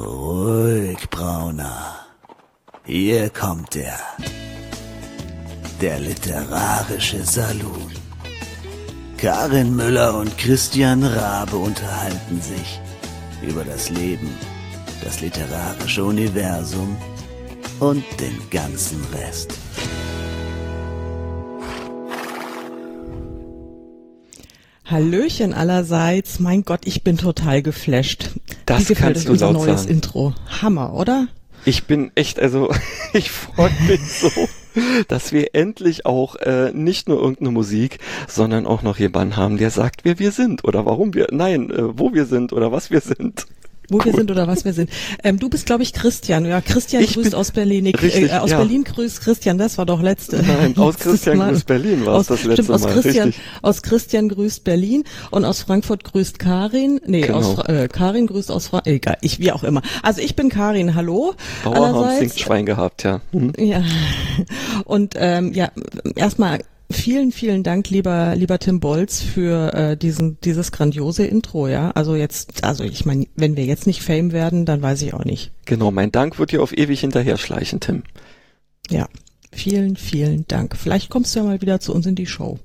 Ruhig, Brauner. Hier kommt er. Der literarische Salon. Karin Müller und Christian Rabe unterhalten sich über das Leben, das literarische Universum und den ganzen Rest. Hallöchen allerseits. Mein Gott, ich bin total geflasht. Das Wie gefällt kannst euch du unser laut neues sagen. Intro? Hammer, oder? Ich bin echt, ich freue mich so, dass wir endlich auch nicht nur irgendeine Musik, sondern auch noch jemanden haben, der sagt, wer wir sind oder wo wir sind oder was wir sind. Wo wir sind oder was wir sind. Du bist, glaube ich, Christian. Ja, Christian grüßt aus Berlin. Berlin grüßt Christian, das war doch letzte. Nein, aus Christian grüßt Berlin war es das letzte Mal. Richtig. Aus Christian grüßt Berlin und aus Frankfurt grüßt Karin. Nee, genau. Karin grüßt aus Frankfurt. Egal, wie auch immer. Also ich bin Karin, hallo. Bauer singt Schwein gehabt, ja. Ja. Und erstmal vielen, vielen Dank, lieber Tim Bolz, für dieses grandiose Intro, ja. Also ich meine, wenn wir jetzt nicht Fame werden, dann weiß ich auch nicht. Genau, mein Dank wird dir auf ewig hinterher schleichen, Tim. Ja, vielen, vielen Dank. Vielleicht kommst du ja mal wieder zu uns in die Show.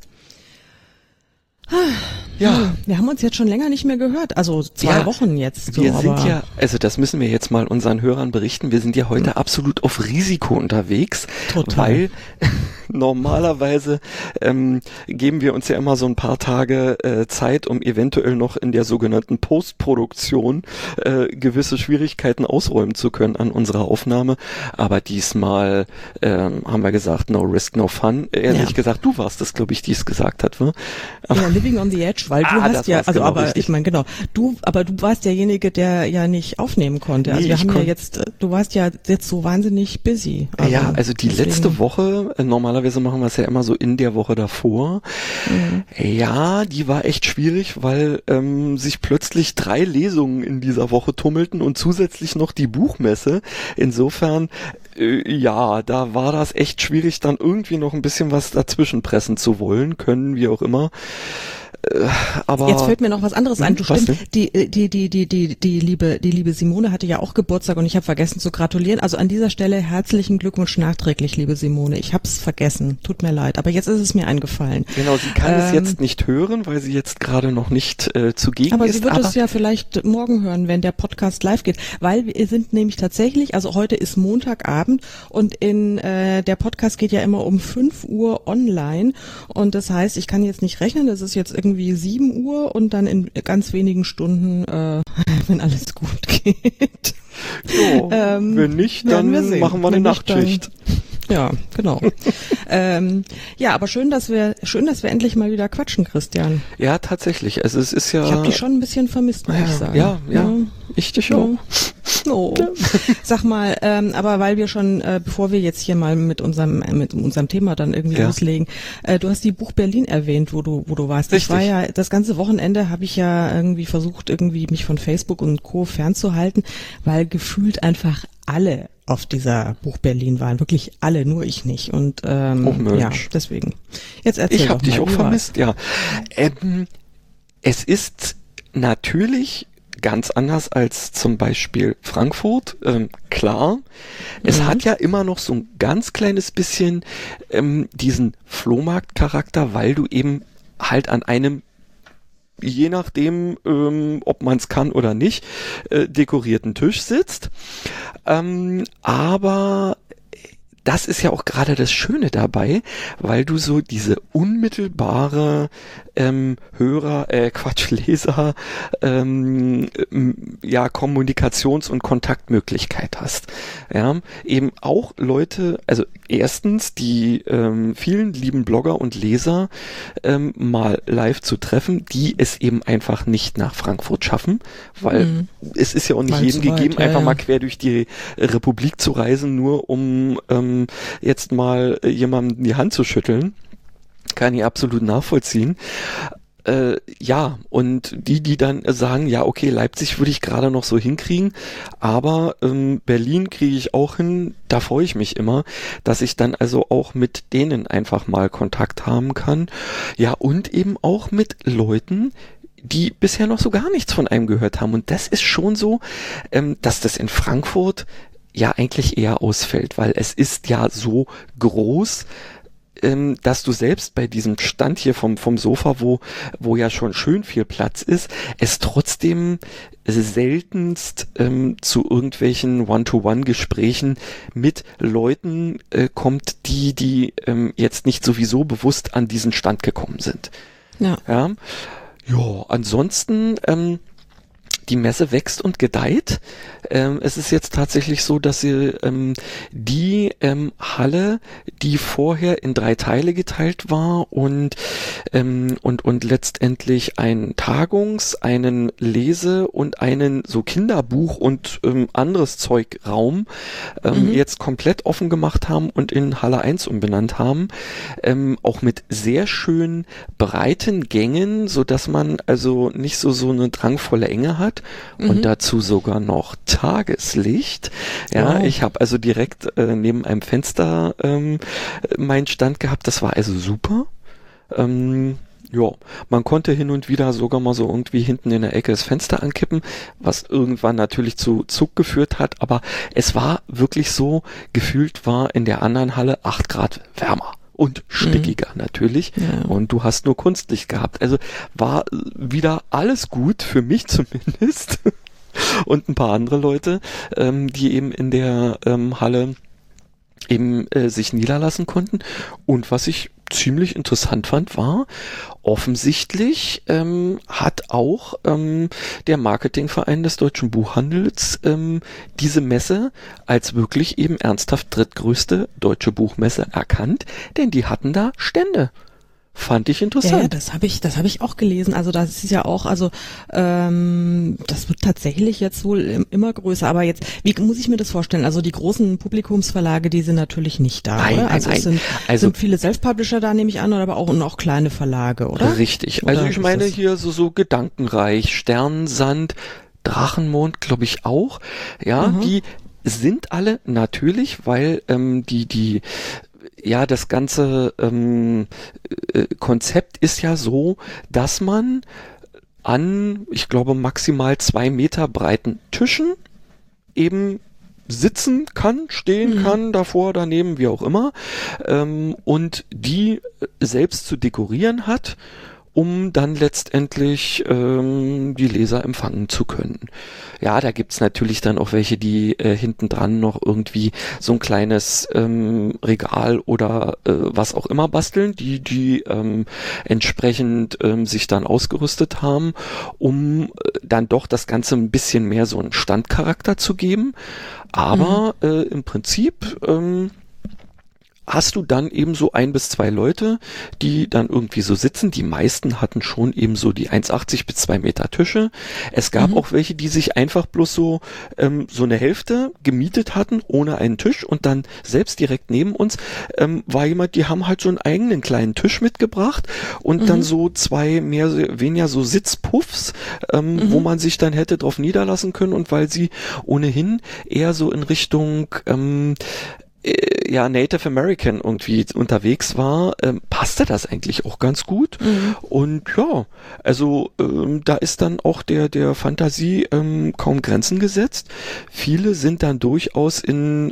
Ja. Wir haben uns jetzt schon länger nicht mehr gehört, also 2 Wochen jetzt. So, wir sind ja, also das müssen wir jetzt mal unseren Hörern berichten, wir sind ja heute absolut auf Risiko unterwegs, total. Weil normalerweise geben wir uns ja immer so ein paar Tage Zeit, um eventuell noch in der sogenannten Postproduktion gewisse Schwierigkeiten ausräumen zu können an unserer Aufnahme, aber diesmal haben wir gesagt, no risk, no fun. Ehrlich gesagt, du warst das, glaube ich, die es gesagt hat, ne? Ja, living on the edge, weil du hast ja, also genau aber richtig. Ich meine, genau, du warst derjenige, der ja nicht aufnehmen konnte. Also wir haben ja jetzt, du warst ja jetzt so wahnsinnig busy. Also die letzte Woche, normalerweise machen wir es ja immer so in der Woche davor. Mhm. Ja, die war echt schwierig, weil sich plötzlich 3 Lesungen in dieser Woche tummelten und zusätzlich noch die Buchmesse. Insofern, da war das echt schwierig, dann irgendwie noch ein bisschen was dazwischen pressen zu wollen, können, wie auch immer. Aber jetzt fällt mir noch was anderes ein. Du stimmt, die liebe Simone hatte ja auch Geburtstag und ich habe vergessen zu gratulieren. Also an dieser Stelle herzlichen Glückwunsch nachträglich, liebe Simone. Ich habe es vergessen. Tut mir leid, aber jetzt ist es mir eingefallen. Genau, sie kann es jetzt nicht hören, weil sie jetzt gerade noch nicht zugegen aber ist. Sie wird es ja vielleicht morgen hören, wenn der Podcast live geht, weil wir sind nämlich tatsächlich, also heute ist Montagabend und der Podcast geht ja immer um 5 Uhr online und das heißt, ich kann jetzt nicht rechnen, das ist jetzt irgendwie 7 Uhr und dann in ganz wenigen Stunden, wenn alles gut geht. Jo, wenn nicht, dann machen wir eine Nachtschicht. Ja, genau. Aber schön, dass wir endlich mal wieder quatschen, Christian. Ja, tatsächlich. Also es ist ja. Ich habe dich schon ein bisschen vermisst, muss ich sagen. Ja. Ich dich auch. Oh. Sag mal, aber weil wir schon, bevor wir jetzt hier mal mit unserem Thema dann irgendwie loslegen, du hast die Buch Berlin erwähnt, wo du warst. Richtig. Ich war ja, das ganze Wochenende habe ich ja irgendwie versucht, mich von Facebook und Co. fernzuhalten, weil gefühlt einfach alle auf dieser Buch Berlin waren, wirklich alle, nur ich nicht. Und deswegen. Jetzt erzähl ich habe dich auch vermisst, war's. ja. Es ist natürlich ganz anders als zum Beispiel Frankfurt, klar. Es hat ja immer noch so ein ganz kleines bisschen diesen Flohmarktcharakter, weil du eben halt an einem, je nachdem, ob man es kann oder nicht, dekorierten Tisch sitzt. Aber das ist ja auch gerade das Schöne dabei, weil du so diese unmittelbare Leser, Kommunikations- und Kontaktmöglichkeit hast. Ja, eben auch Leute, also erstens die vielen lieben Blogger und Leser mal live zu treffen, die es eben einfach nicht nach Frankfurt schaffen, weil es ist ja auch nicht jedem gegeben, einfach mal quer durch die Republik zu reisen, nur um jetzt mal jemandem die Hand zu schütteln. Kann ich absolut nachvollziehen. Und die dann sagen, ja, okay, Leipzig würde ich gerade noch so hinkriegen, aber Berlin kriege ich auch hin, da freue ich mich immer, dass ich dann also auch mit denen einfach mal Kontakt haben kann. Ja, und eben auch mit Leuten, die bisher noch so gar nichts von einem gehört haben. Und das ist schon so, dass das in Frankfurt ja eigentlich eher ausfällt, weil es ist ja so groß, dass du selbst bei diesem Stand hier vom Sofa, wo ja schon schön viel Platz ist, es trotzdem seltenst zu irgendwelchen One-to-One-Gesprächen mit Leuten kommt, die jetzt nicht sowieso bewusst an diesen Stand gekommen sind. Ja, ansonsten die Messe wächst und gedeiht. Es ist jetzt tatsächlich so, dass sie die Halle, die vorher in 3 Teile geteilt war und letztendlich einen einen Lese- und einen so Kinderbuch und anderes Zeugraum jetzt komplett offen gemacht haben und in Halle 1 umbenannt haben. Auch mit sehr schön breiten Gängen, so dass man also nicht so eine drangvolle Enge hat. Und dazu sogar noch Tageslicht. Ja, wow. Ich habe also direkt neben einem Fenster meinen Stand gehabt. Das war also super. Man konnte hin und wieder sogar mal so irgendwie hinten in der Ecke das Fenster ankippen, was irgendwann natürlich zu Zug geführt hat. Aber es war wirklich so, gefühlt war in der anderen Halle 8 Grad wärmer. Und stickiger natürlich. Ja. Und du hast nur Kunstlicht gehabt. Also war wieder alles gut, für mich zumindest. Und ein paar andere Leute, die eben in der Halle eben sich niederlassen konnten. Und was ich ziemlich interessant fand, war, offensichtlich hat auch der Marketingverein des Deutschen Buchhandels diese Messe als wirklich eben ernsthaft drittgrößte deutsche Buchmesse erkannt, denn die hatten da Stände. Fand ich interessant. Ja, das habe ich auch gelesen. Also das ist ja auch, das wird tatsächlich jetzt wohl immer größer. Aber jetzt, wie muss ich mir das vorstellen? Also die großen Publikumsverlage, die sind natürlich nicht da, nein, oder? Nein, also nein. Es sind viele Self-Publisher da, nehme ich an, aber auch kleine Verlage, oder? Richtig. Also ich meine hier so Gedankenreich, Sternensand, Drachenmond, glaube ich auch. Ja, die sind alle natürlich, weil das ganze Konzept ist ja so, dass man an, ich glaube, maximal 2 Meter breiten Tischen eben sitzen kann, stehen kann, davor, daneben, wie auch immer, und die selbst zu dekorieren hat, um dann letztendlich die Leser empfangen zu können. Ja, da gibt's natürlich dann auch welche, die hinten dran noch irgendwie so ein kleines Regal oder was auch immer basteln, die entsprechend sich dann ausgerüstet haben, um dann doch das Ganze ein bisschen mehr so einen Standcharakter zu geben. Aber im Prinzip hast du dann eben so 1 bis 2 Leute, die dann irgendwie so sitzen. Die meisten hatten schon eben so die 1,80 bis 2 Meter Tische. Es gab auch welche, die sich einfach bloß so eine Hälfte gemietet hatten, ohne einen Tisch, und dann selbst direkt neben uns war jemand, die haben halt so einen eigenen kleinen Tisch mitgebracht und dann so 2 weniger so Sitzpuffs, wo man sich dann hätte drauf niederlassen können, und weil sie ohnehin eher so in Richtung Native American irgendwie unterwegs war, passte das eigentlich auch ganz gut. Und ja, also da ist dann auch der Fantasie kaum Grenzen gesetzt. Viele sind dann durchaus in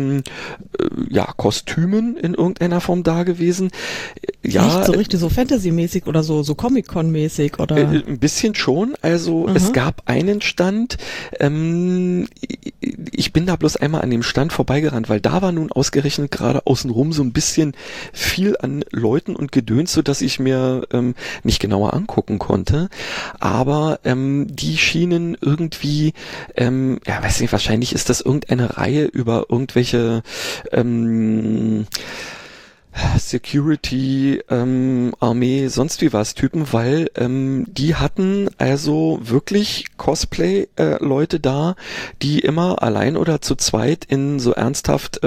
Kostümen in irgendeiner Form da gewesen. Ja, echt so richtig so Fantasy-mäßig oder so Comic-Con-mäßig oder? Ein bisschen schon. Also es gab einen Stand, ich bin da bloß einmal an dem Stand vorbeigerannt, weil da war nun ausgerechnet gerade außenrum so ein bisschen viel an Leuten und Gedöns, so dass ich mir nicht genauer angucken konnte. Aber die schienen irgendwie, weiß nicht, wahrscheinlich ist das irgendeine Reihe über irgendwelche Security, Armee, sonst wie was Typen, weil die hatten also wirklich Cosplay-Leute da, die immer allein oder zu zweit in so ernsthaft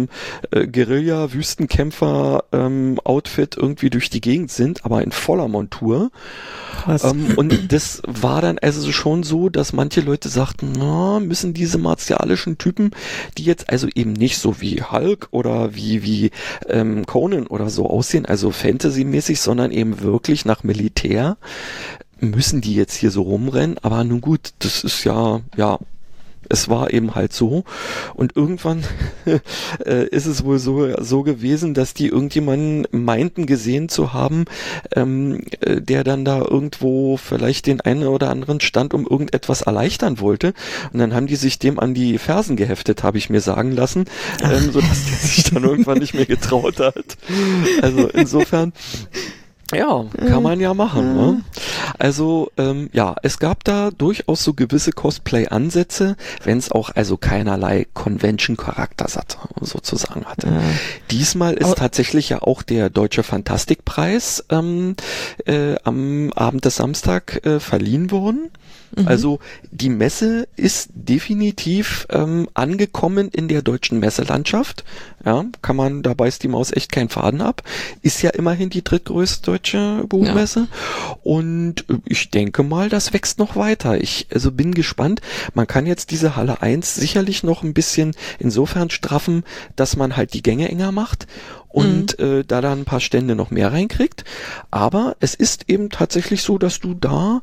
Guerilla-Wüstenkämpfer-Outfit irgendwie durch die Gegend sind, aber in voller Montur. Und das war dann also schon so, dass manche Leute sagten, müssen diese martialischen Typen, die jetzt also eben nicht so wie Hulk oder wie Conan oder so aussehen, also Fantasy-mäßig, sondern eben wirklich nach Militär, müssen die jetzt hier so rumrennen, aber nun gut, das ist ja, es war eben halt so. Und irgendwann ist es wohl so gewesen, dass die irgendjemanden meinten gesehen zu haben, der dann da irgendwo vielleicht den einen oder anderen Stand um irgendetwas erleichtern wollte. Und dann haben die sich dem an die Fersen geheftet, habe ich mir sagen lassen, sodass der sich dann irgendwann nicht mehr getraut hat. Also insofern... Ja, kann man ja machen. Ne? Also es gab da durchaus so gewisse Cosplay-Ansätze, wenn es auch also keinerlei Convention-Charakter sozusagen hatte. Ja. Diesmal ist tatsächlich ja auch der Deutsche Fantastikpreis am Abend des Samstag verliehen worden. Also die Messe ist definitiv angekommen in der deutschen Messelandschaft. Ja, da beißt die Maus echt keinen Faden ab. Ist ja immerhin die drittgrößte deutsche Buchmesse. Ja. Und ich denke mal, das wächst noch weiter. Ich bin gespannt. Man kann jetzt diese Halle 1 sicherlich noch ein bisschen insofern straffen, dass man halt die Gänge enger macht und da dann ein paar Stände noch mehr reinkriegt. Aber es ist eben tatsächlich so, dass du da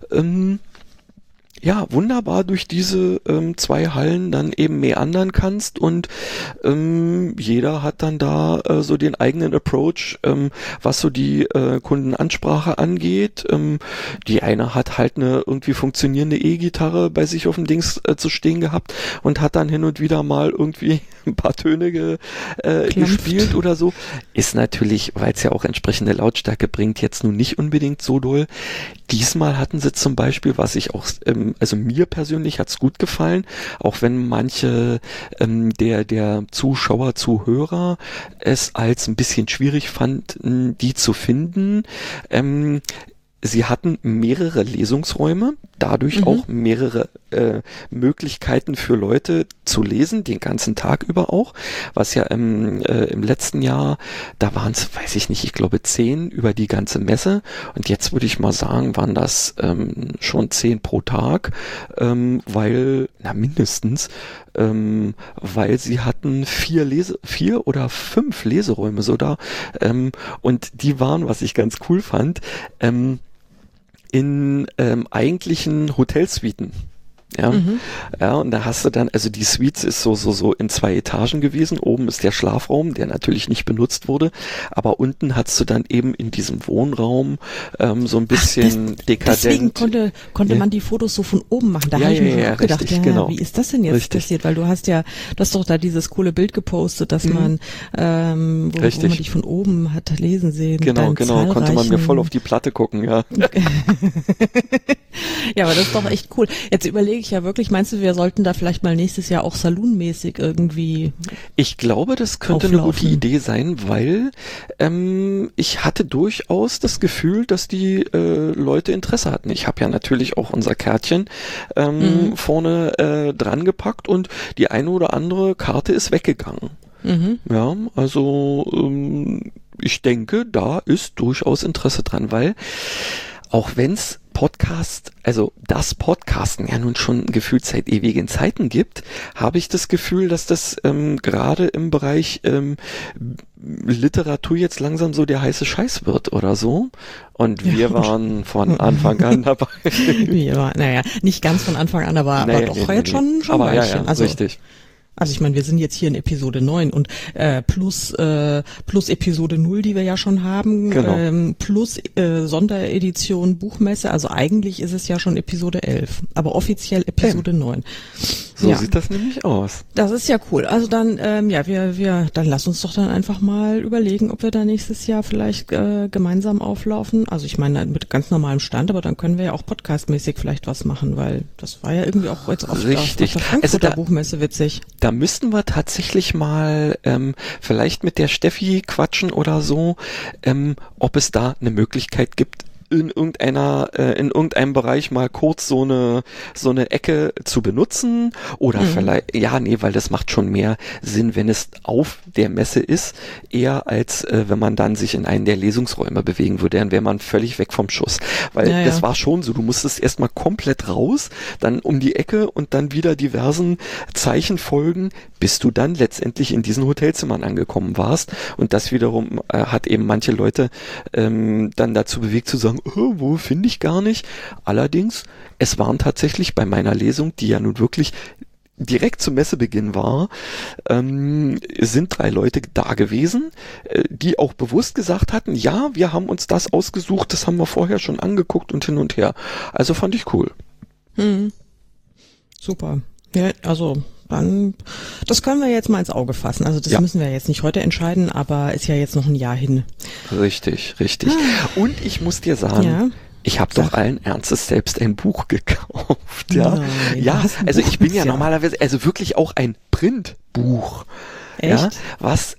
wunderbar durch diese 2 Hallen dann eben meandern kannst und jeder hat dann da so den eigenen Approach, was so die Kundenansprache angeht. Die eine hat halt eine irgendwie funktionierende E-Gitarre bei sich auf dem Dings zu stehen gehabt und hat dann hin und wieder mal irgendwie ein paar Töne gespielt oder so. Ist natürlich, weil es ja auch entsprechende Lautstärke bringt, jetzt nun nicht unbedingt so doll. Diesmal hatten sie zum Beispiel, was ich auch, also mir persönlich hat's gut gefallen, auch wenn manche der Zuschauer, Zuhörer es als ein bisschen schwierig fanden, die zu finden. Sie hatten mehrere Lesungsräume, dadurch auch mehrere Möglichkeiten für Leute zu lesen, den ganzen Tag über auch, was ja im letzten Jahr, da waren es, weiß ich nicht, ich glaube 10 über die ganze Messe und jetzt würde ich mal sagen, waren das schon 10 pro Tag, weil sie hatten 4 oder 5 Leseräume so da und die waren, was ich ganz cool fand, in eigentlichen Hotelsuiten. Ja, und da hast du dann, also die Suites ist so in 2 Etagen gewesen. Oben ist der Schlafraum, der natürlich nicht benutzt wurde, aber unten hast du dann eben in diesem Wohnraum so ein bisschen dekadent. Deswegen konnte man die Fotos so von oben machen. Da habe ich mir auch gedacht, richtig, genau. Wie ist das denn jetzt passiert? Weil du hast doch da dieses coole Bild gepostet, dass man, wo man dich von oben hat lesen sehen. Genau, konnte man mir voll auf die Platte gucken, ja. Ja, aber das ist doch echt cool. Jetzt überlege ich ja wirklich, meinst du, wir sollten da vielleicht mal nächstes Jahr auch saloonmäßig irgendwie Ich glaube, das könnte eine gute Idee sein, weil ich hatte durchaus das Gefühl, dass die Leute Interesse hatten. Ich habe ja natürlich auch unser Kärtchen vorne dran gepackt und die eine oder andere Karte ist weggegangen. Ja, also ich denke, da ist durchaus Interesse dran, weil auch wenn's das Podcasten ja nun schon gefühlt seit ewigen Zeiten gibt, habe ich das Gefühl, dass das gerade im Bereich Literatur jetzt langsam so der heiße Scheiß wird oder so. Und wir waren von Anfang an dabei. Wir waren, nicht ganz von Anfang an, aber doch jetzt schon aber ein Weilchen. Also, richtig. Also ich meine, wir sind jetzt hier in Episode 9 und plus Episode 0, die wir ja schon haben, genau. Plus Sonderedition Buchmesse, also eigentlich ist es ja schon Episode 11, aber offiziell Episode 9. So sieht das nämlich aus. Das ist ja cool. Also dann, dann lass uns doch dann einfach mal überlegen, ob wir da nächstes Jahr vielleicht gemeinsam auflaufen. Also ich meine mit ganz normalem Stand, aber dann können wir ja auch podcastmäßig vielleicht was machen, weil das war ja irgendwie auch jetzt auf der Frankfurter Buchmesse witzig. Da müssten wir tatsächlich mal vielleicht mit der Steffi quatschen oder so, ob es da eine Möglichkeit gibt, in irgendeinem Bereich mal kurz so eine Ecke zu benutzen oder vielleicht, weil das macht schon mehr Sinn, wenn es auf der Messe ist, eher als wenn man dann sich in einen der Lesungsräume bewegen würde, dann wäre man völlig weg vom Schuss, weil das war schon so, du musstest erstmal komplett raus, dann um die Ecke und dann wieder diversen Zeichen folgen, bis du dann letztendlich in diesen Hotelzimmern angekommen warst und das wiederum hat eben manche Leute dann dazu bewegt zu sagen, wo finde ich gar nicht. Allerdings, es waren tatsächlich bei meiner Lesung, die ja nun wirklich direkt zum Messebeginn war, sind 3 Leute da gewesen, die auch bewusst gesagt hatten, ja, wir haben uns das ausgesucht, das haben wir vorher schon angeguckt und hin und her. Also fand ich cool. Super. Ja, also dann, das können wir jetzt mal ins Auge fassen. Also das müssen wir jetzt nicht heute entscheiden, aber ist ja jetzt noch ein Jahr hin. Richtig. Und ich muss dir sagen, ich habe doch allen Ernstes selbst ein Buch gekauft. Ja, also ich bin ja normalerweise, also wirklich auch ein Printbuch. Echt? Ja, was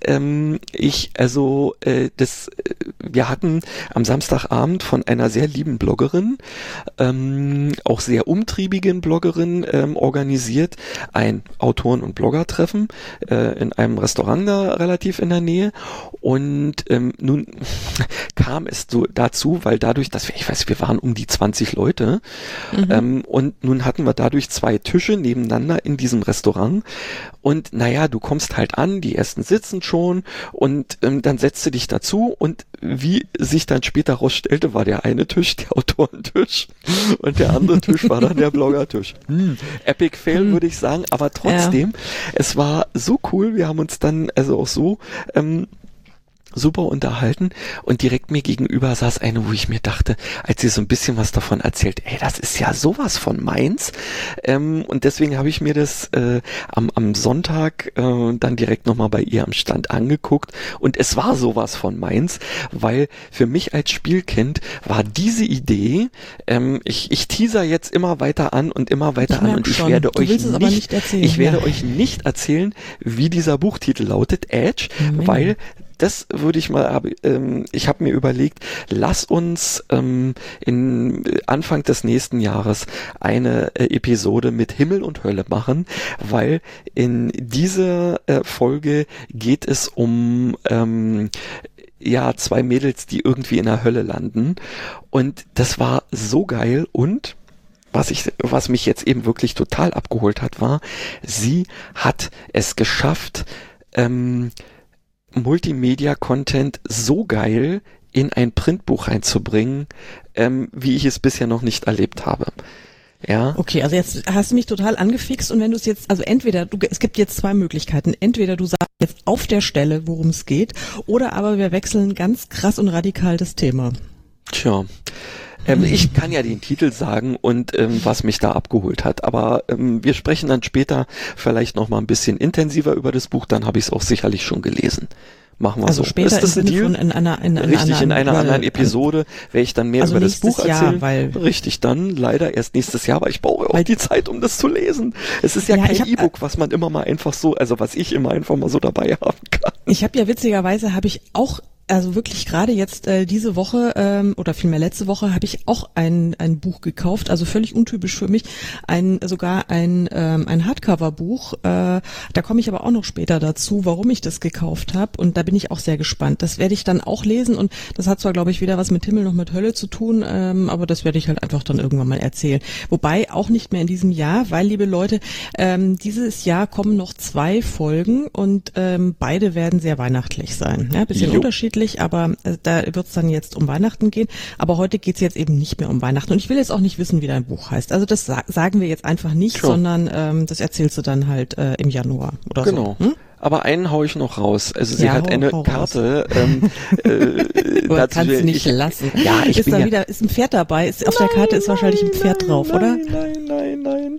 wir hatten am Samstagabend von einer sehr lieben Bloggerin, auch sehr umtriebigen Bloggerin, organisiert ein Autoren- und Blogger-Treffen in einem Restaurant da relativ in der Nähe. Und nun kam es so dazu, weil dadurch, dass wir waren um die 20 Leute, und nun hatten wir dadurch 2 Tische nebeneinander in diesem Restaurant. Und naja, du kommst halt an, die ersten sitzen schon und dann setzt du dich dazu und wie sich dann später rausstellte, war der eine Tisch der Autorentisch und der andere Tisch war dann der Bloggertisch. Epic Fail, würde ich sagen, aber trotzdem, es war so cool, wir haben uns dann also auch so super unterhalten und direkt mir gegenüber saß eine, wo ich mir dachte, als sie so ein bisschen was davon erzählt, das ist ja sowas von meins, und deswegen habe ich mir das am Sonntag dann direkt nochmal bei ihr am Stand angeguckt und es war sowas von meins, weil für mich als Spielkind war diese Idee, ich teaser jetzt immer weiter an und immer weiter an und ich werde euch nicht erzählen, wie dieser Buchtitel lautet, Edge, weil das würde ich mal, ich habe mir überlegt, lass uns in Anfang des nächsten Jahres eine Episode mit Himmel und Hölle machen, weil in dieser Folge geht es um 2 Mädels, die irgendwie in der Hölle landen und das war so geil und was mich jetzt eben wirklich total abgeholt hat, war, sie hat es geschafft, Multimedia-Content so geil in ein Printbuch reinzubringen, wie ich es bisher noch nicht erlebt habe. Ja. Okay, also jetzt hast du mich total angefixt und wenn du es jetzt, also es gibt jetzt 2 Möglichkeiten. Entweder du sagst jetzt auf der Stelle, worum es geht, oder aber wir wechseln ganz krass und radikal das Thema. Tja. Ich kann ja den Titel sagen und was mich da abgeholt hat, aber wir sprechen dann später vielleicht noch mal ein bisschen intensiver über das Buch, dann habe ich es auch sicherlich schon gelesen. Machen wir also so. Später ist das ein Deal? In einer anderen Episode werde ich dann mehr über das Buch erzählen. Richtig, dann leider erst nächstes Jahr, aber ich brauche auch die Zeit, um das zu lesen. Es ist ja kein E-Book, was man immer mal einfach so, also was ich immer einfach mal so dabei haben kann. Ich habe ja witzigerweise, also wirklich gerade jetzt diese Woche oder vielmehr letzte Woche habe ich auch ein Buch gekauft, also völlig untypisch für mich, sogar ein Hardcover-Buch. Da komme ich aber auch noch später dazu, warum ich das gekauft habe und da bin ich auch sehr gespannt. Das werde ich dann auch lesen und das hat zwar, glaube ich, weder was mit Himmel noch mit Hölle zu tun, aber das werde ich halt einfach dann irgendwann mal erzählen. Wobei auch nicht mehr in diesem Jahr, weil, liebe Leute, dieses Jahr kommen noch 2 Folgen und beide werden sehr weihnachtlich sein. Ja, bisschen unterschiedlich, aber da wird es dann jetzt um Weihnachten gehen. Aber heute geht es jetzt eben nicht mehr um Weihnachten. Und ich will jetzt auch nicht wissen, wie dein Buch heißt. Also das sagen wir jetzt einfach nicht, sondern das erzählst du dann halt im Januar oder so. Genau. Aber einen hau ich noch raus. Also sie hat eine Karte. Du kannst sie nicht lassen. Ja, ist ein Pferd dabei? Auf der Karte ist wahrscheinlich ein Pferd drauf, oder? Nein.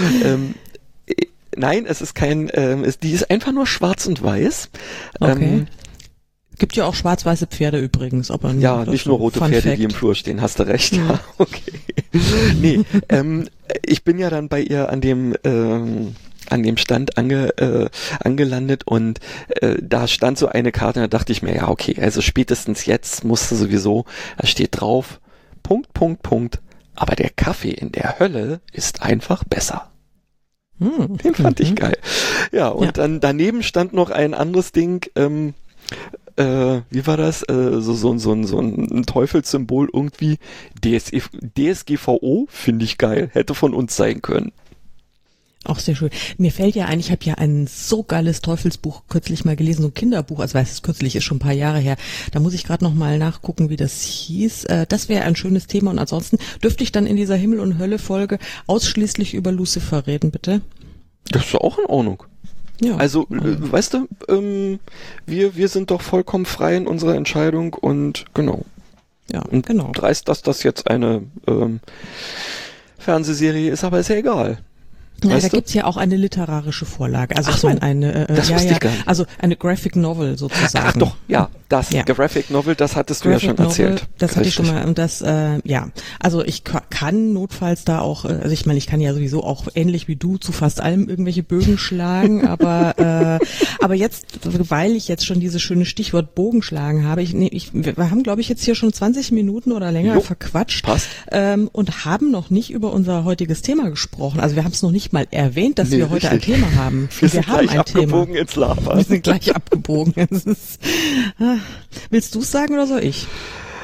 Nein, es ist kein, die ist einfach nur schwarz und weiß. Okay. Gibt ja auch schwarz-weiße Pferde übrigens. Aber nicht nur rote Pferde, Fact, die im Flur stehen, hast du recht. Ja, okay. Nee, ich bin ja dann bei ihr an dem Stand angelandet und da stand so eine Karte und da dachte ich mir, ja okay, also spätestens jetzt musste sowieso, da steht drauf, Punkt, aber der Kaffee in der Hölle ist einfach besser. Den fand ich geil. Ja, und dann daneben stand noch ein anderes Ding, wie war das? So ein Teufelssymbol irgendwie. DSGVO finde ich geil. Hätte von uns sein können. Auch sehr schön. Mir fällt ja ein, ich habe ja ein so geiles Teufelsbuch kürzlich mal gelesen, so ein Kinderbuch, also weiß es kürzlich, ist schon ein paar Jahre her. Da muss ich gerade noch mal nachgucken, wie das hieß. Das wäre ein schönes Thema und ansonsten dürfte ich dann in dieser Himmel- und Hölle-Folge ausschließlich über Lucifer reden, bitte? Das ist auch in Ordnung. Ja. Also, weißt du, wir sind doch vollkommen frei in unserer Entscheidung und genau. Ja, und genau. Dreist, dass das jetzt eine Fernsehserie ist, aber ist ja egal. Ja, Weißt da du? gibt's ja auch eine literarische Vorlage. Also Ach ich so, meine eine, das wusste ich gar nicht. also eine Graphic Novel sozusagen. Ach doch, ja, das Ja. Graphic Novel, das hattest du Graphic ja schon Novel, erzählt. das hatte ich schon Richtig. mal und das, ja, also ich kann notfalls da auch, also ich meine, ich kann ja sowieso auch ähnlich wie du zu fast allem irgendwelche Bögen schlagen, aber jetzt, weil ich jetzt schon dieses schöne Stichwort Bogen schlagen habe, wir haben glaube ich jetzt hier schon 20 Minuten oder länger Jo, verquatscht passt. Und haben noch nicht über unser heutiges Thema gesprochen. Also wir haben es noch nicht mal erwähnt, dass wir heute richtig. ein Thema haben. Wir sind haben gleich abgebogen ins Lava. Wir sind gleich abgebogen. Es ist, willst du es sagen oder soll ich?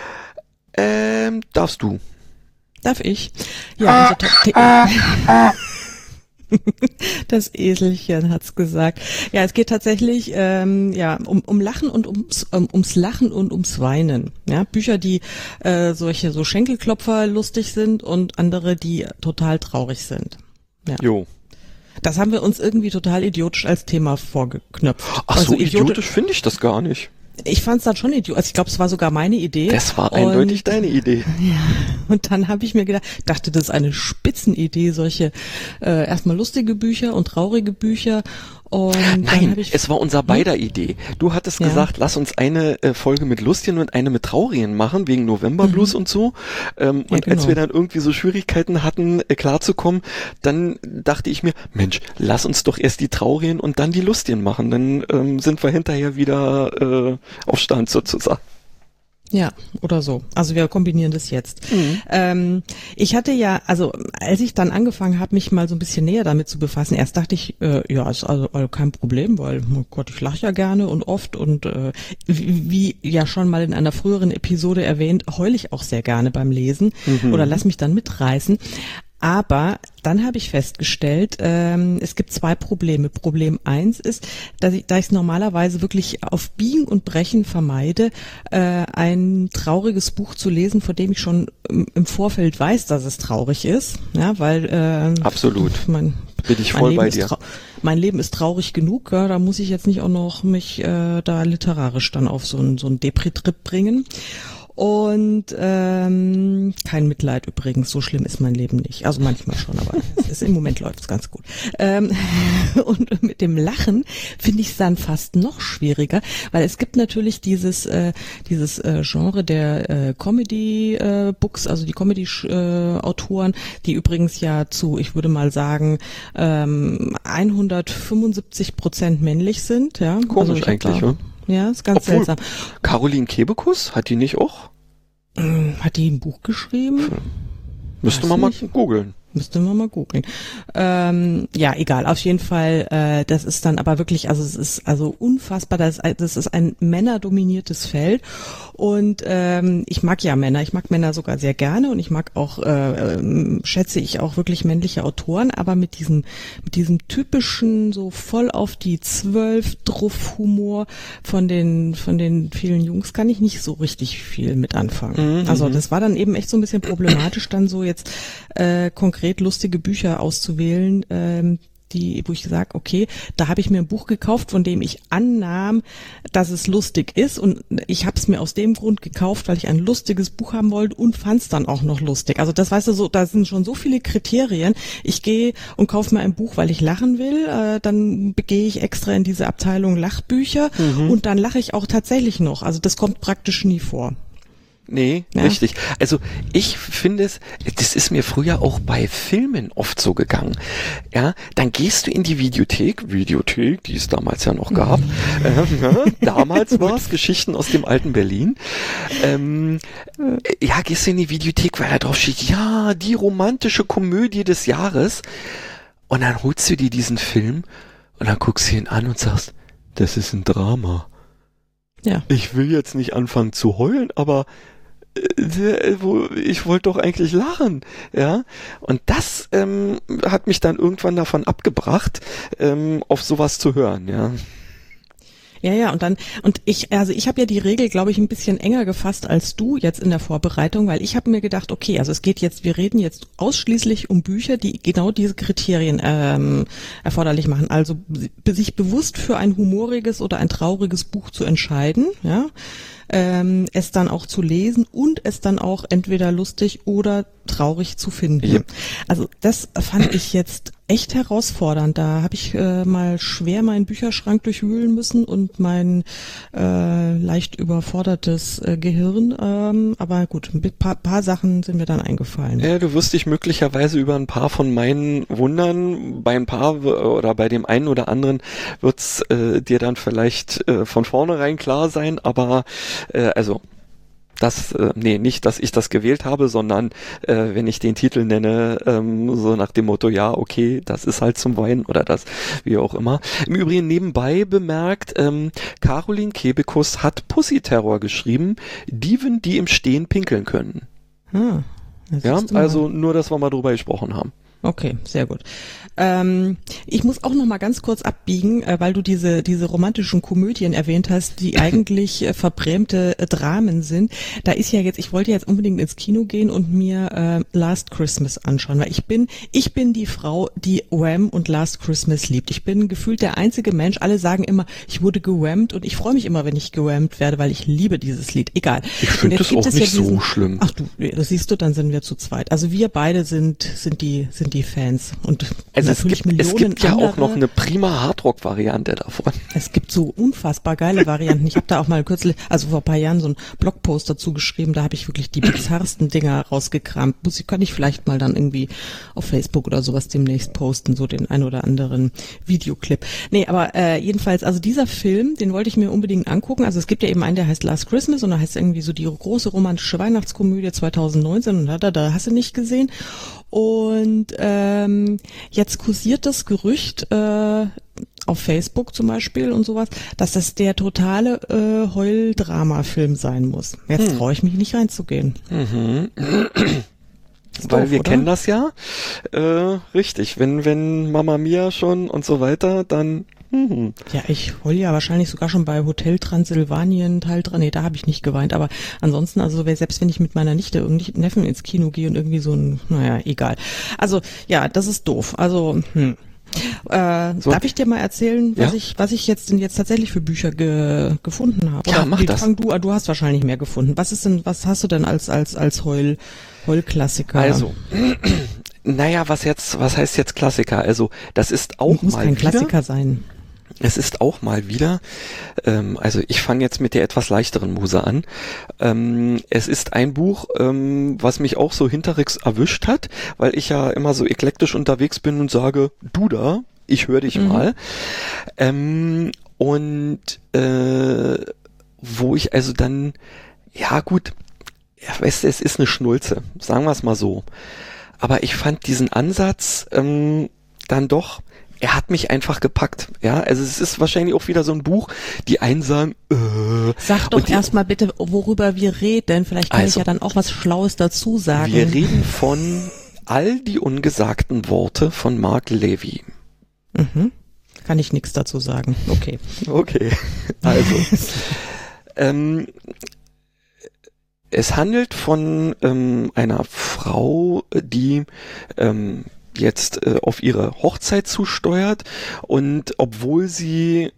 Darfst du. Darf ich? Ja, unser das Eselchen hat's gesagt. Ja, es geht tatsächlich um Lachen und ums Lachen und ums Weinen. Ja, Bücher, die solche so Schenkelklopfer lustig sind und andere, die total traurig sind. Ja. Jo. Das haben wir uns irgendwie total idiotisch als Thema vorgeknöpft. Ach so, idiotisch finde ich das gar nicht. Ich fand es dann schon idiotisch. Also ich glaube, es war sogar meine Idee. Das war eindeutig deine Idee. Ja, und dann habe ich mir dachte, das ist eine Spitzenidee, solche erstmal lustige Bücher und traurige Bücher. Und Nein, es war unser beider Idee. Du hattest gesagt, lass uns eine Folge mit lustigen und eine mit traurigen machen, wegen Novemberblues und so. Und genau. als wir dann irgendwie so Schwierigkeiten hatten, klarzukommen, dann dachte ich mir, Mensch, lass uns doch erst die traurigen und dann die lustigen machen. Dann sind wir hinterher wieder auf Stand sozusagen. Ja, oder so. Also wir kombinieren das jetzt. Ich hatte ja, also als ich dann angefangen habe, mich mal so ein bisschen näher damit zu befassen, erst dachte ich, ja, ist also kein Problem, weil, oh Gott, ich lache ja gerne und oft und wie ja schon mal in einer früheren Episode erwähnt, heule ich auch sehr gerne beim Lesen oder lass mich dann mitreißen. Aber dann habe ich festgestellt, es gibt zwei Probleme. Problem 1 ist, da ich es normalerweise wirklich auf Biegen und Brechen vermeide, ein trauriges Buch zu lesen, von dem ich schon im Vorfeld weiß, dass es traurig ist. Ja, weil absolut. Bin ich voll bei dir. Mein Leben ist traurig genug, ja, da muss ich jetzt nicht auch noch mich da literarisch dann auf so einen Depri-Trip bringen. Und kein Mitleid übrigens, so schlimm ist mein Leben nicht. Also manchmal schon, aber im Moment läuft es ganz gut. Und mit dem Lachen finde ich es dann fast noch schwieriger, weil es gibt natürlich dieses Genre der Comedy-Books, also die Comedy-Autoren, die übrigens ja zu, ich würde mal sagen, 175% männlich sind. Ja? Komisch also eigentlich, ja? Ja, ist ganz seltsam. Caroline Kebekus, hat die nicht auch? Hat die ein Buch geschrieben? Müsste man mal googeln. Müsste man mal googeln. Ja, egal. Auf jeden Fall, das ist dann aber wirklich, also es ist also unfassbar. Das ist ein männerdominiertes Feld und ich mag ja Männer. Ich mag Männer sogar sehr gerne und ich mag auch, schätze ich auch wirklich männliche Autoren. Aber mit diesem typischen so voll auf die 12 Druff-Humor von den vielen Jungs kann ich nicht so richtig viel mit anfangen. Also das war dann eben echt so ein bisschen problematisch, dann so jetzt konkret lustige Bücher auszuwählen, wo ich sage, okay, da habe ich mir ein Buch gekauft, von dem ich annahm, dass es lustig ist und ich habe es mir aus dem Grund gekauft, weil ich ein lustiges Buch haben wollte und fand es dann auch noch lustig. Also das, weißt du, so, da sind schon so viele Kriterien. Ich gehe und kaufe mir ein Buch, weil ich lachen will, dann gehe ich extra in diese Abteilung Lachbücher und dann lache ich auch tatsächlich noch. Also das kommt praktisch nie vor. Nee, ja. Richtig. Also ich finde das ist mir früher auch bei Filmen oft so gegangen. Ja, dann gehst du in die Videothek, die es damals ja noch gab. Damals war es Geschichten aus dem alten Berlin. Ja, gehst du in die Videothek, weil da drauf steht, ja, die romantische Komödie des Jahres. Und dann holst du dir diesen Film und dann guckst du ihn an und sagst, das ist ein Drama. Ja. Ich will jetzt nicht anfangen zu heulen, aber ich wollte doch eigentlich lachen, ja. Und das hat mich dann irgendwann davon abgebracht, auf sowas zu hören, ja. Ja, und ich habe ja die Regel, glaube ich, ein bisschen enger gefasst als du jetzt in der Vorbereitung, weil ich habe mir gedacht, okay, also wir reden jetzt ausschließlich um Bücher, die genau diese Kriterien erforderlich machen. Also sich bewusst für ein humoriges oder ein trauriges Buch zu entscheiden, ja, es dann auch zu lesen und es dann auch entweder lustig oder traurig zu finden. Ja. Also das fand ich jetzt echt herausfordernd. Da habe ich mal schwer meinen Bücherschrank durchwühlen müssen und mein leicht überfordertes Gehirn. Aber gut, ein paar Sachen sind mir dann eingefallen. Ja, du wirst dich möglicherweise über ein paar von meinen wundern. Bei ein paar oder bei dem einen oder anderen wird's dir dann vielleicht von vornherein klar sein. Aber nicht, dass ich das gewählt habe, sondern wenn ich den Titel nenne, so nach dem Motto, ja, okay, das ist halt zum Weinen oder das, wie auch immer. Im Übrigen nebenbei bemerkt, Caroline Kebekus hat Pussy-Terror geschrieben, Dieven, die im Stehen pinkeln können. Ja, also nur, dass wir mal drüber gesprochen haben. Okay, sehr gut. Ich muss auch noch mal ganz kurz abbiegen, weil du diese romantischen Komödien erwähnt hast, die eigentlich verbrämte Dramen sind. Da ist ja jetzt, ich wollte jetzt unbedingt ins Kino gehen und mir Last Christmas anschauen, weil ich bin die Frau, die Wham und Last Christmas liebt. Ich bin gefühlt der einzige Mensch, alle sagen immer, ich wurde gewhammt und ich freue mich immer, wenn ich gewhammt werde, weil ich liebe dieses Lied. Egal. Ich finde das auch nicht so schlimm. Ach du, das siehst du, dann sind wir zu zweit. Also wir beide sind die Fans und also es gibt ja auch noch eine prima Hardrock-Variante davon. Es gibt so unfassbar geile Varianten. Ich habe da auch mal kürzlich, also vor ein paar Jahren, so einen Blogpost dazu geschrieben. Da habe ich wirklich die bizarrsten Dinger rausgekramt. Kann ich vielleicht mal dann irgendwie auf Facebook oder sowas demnächst posten, so den ein oder anderen Videoclip. Nee, aber jedenfalls, also dieser Film, den wollte ich mir unbedingt angucken. Also es gibt ja eben einen, der heißt Last Christmas und da heißt irgendwie so die große romantische Weihnachtskomödie 2019 und da hast du nicht gesehen. Und jetzt kursiert das Gerücht auf Facebook zum Beispiel und sowas, dass das der totale Heuldrama-Film sein muss. Jetzt traue ich mich nicht reinzugehen. Weil wir kennen das ja. Richtig, wenn Mamma Mia schon und so weiter, dann Ja, ich heul ja wahrscheinlich sogar schon bei Hotel Transsilvanien Teil 3. Nee, da habe ich nicht geweint. Aber ansonsten, also selbst wenn ich mit meiner Nichte irgendwie Neffen ins Kino gehe und irgendwie so ein, naja, egal. Also ja, das ist doof. Also darf ich dir mal erzählen, was ich jetzt tatsächlich für Bücher gefunden habe? Ja, mach das. Du hast wahrscheinlich mehr gefunden. Was hast du denn als Heulklassiker? Also, naja, was heißt jetzt Klassiker? Also, das ist auch muss mal kein wieder Klassiker sein. Es ist auch mal wieder, also ich fange jetzt mit der etwas leichteren Muse an. Es ist ein Buch, was mich auch so hinterrücks erwischt hat, weil ich ja immer so eklektisch unterwegs bin und sage, du da, ich höre dich mal. Wo ich also dann, ja gut, ja, weißt du, es ist eine Schnulze, sagen wir es mal so. Aber ich fand diesen Ansatz dann doch, er hat mich einfach gepackt. Ja, also es ist wahrscheinlich auch wieder so ein Buch, die einen sagen, Sag doch erstmal bitte, worüber wir reden. Vielleicht kann ich ja dann auch was Schlaues dazu sagen. Wir reden von All die ungesagten Worte von Mark Levy. Kann ich nichts dazu sagen. Okay. Okay, also es handelt von einer Frau, die jetzt auf ihre Hochzeit zusteuert und obwohl sie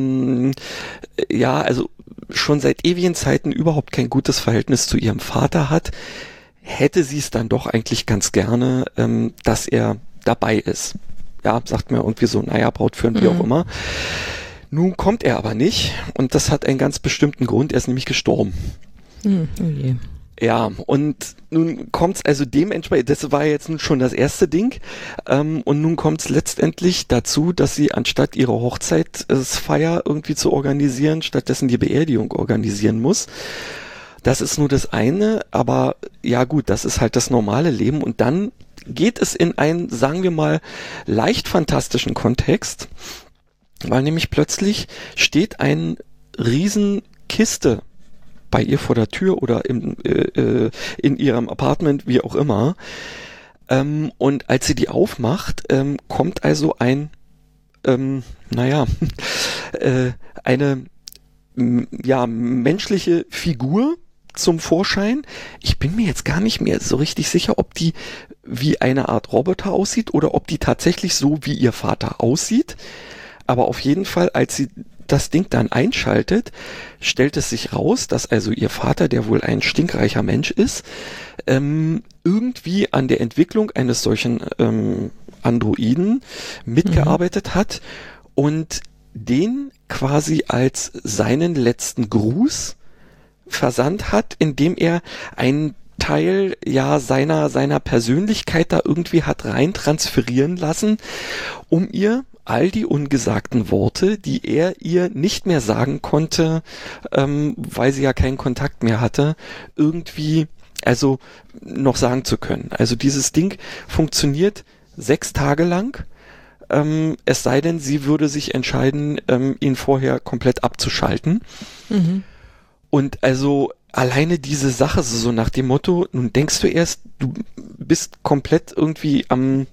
also schon seit ewigen Zeiten überhaupt kein gutes Verhältnis zu ihrem Vater hat, hätte sie es dann doch eigentlich ganz gerne, dass er dabei ist. Ja, sagt mir irgendwie so, naja, Braut führen, wie auch immer. Nun kommt er aber nicht und das hat einen ganz bestimmten Grund, er ist nämlich gestorben. Oh je. Ja, und nun kommt's also dementsprechend, das war jetzt nun schon das erste Ding, und nun kommt's letztendlich dazu, dass sie anstatt ihre Hochzeitsfeier irgendwie zu organisieren, stattdessen die Beerdigung organisieren muss. Das ist nur das eine, aber ja gut, das ist halt das normale Leben und dann geht es in einen, sagen wir mal, leicht fantastischen Kontext, weil nämlich plötzlich steht eine Riesenkiste bei ihr vor der Tür oder in ihrem Apartment, wie auch immer. Und als sie die aufmacht, kommt also eine menschliche Figur zum Vorschein. Ich bin mir jetzt gar nicht mehr so richtig sicher, ob die wie eine Art Roboter aussieht oder ob die tatsächlich so wie ihr Vater aussieht. Aber auf jeden Fall, als sie das Ding dann einschaltet, stellt es sich raus, dass also ihr Vater, der wohl ein stinkreicher Mensch ist, irgendwie an der Entwicklung eines solchen Androiden mitgearbeitet hat und den quasi als seinen letzten Gruß versandt hat, indem er einen Teil seiner Persönlichkeit da irgendwie hat rein transferieren lassen, um ihr all die ungesagten Worte, die er ihr nicht mehr sagen konnte, weil sie ja keinen Kontakt mehr hatte, irgendwie also noch sagen zu können. Also dieses Ding funktioniert 6 Tage lang, es sei denn, sie würde sich entscheiden, ihn vorher komplett abzuschalten. Mhm. Und also alleine diese Sache, so nach dem Motto, nun denkst du erst, du bist komplett irgendwie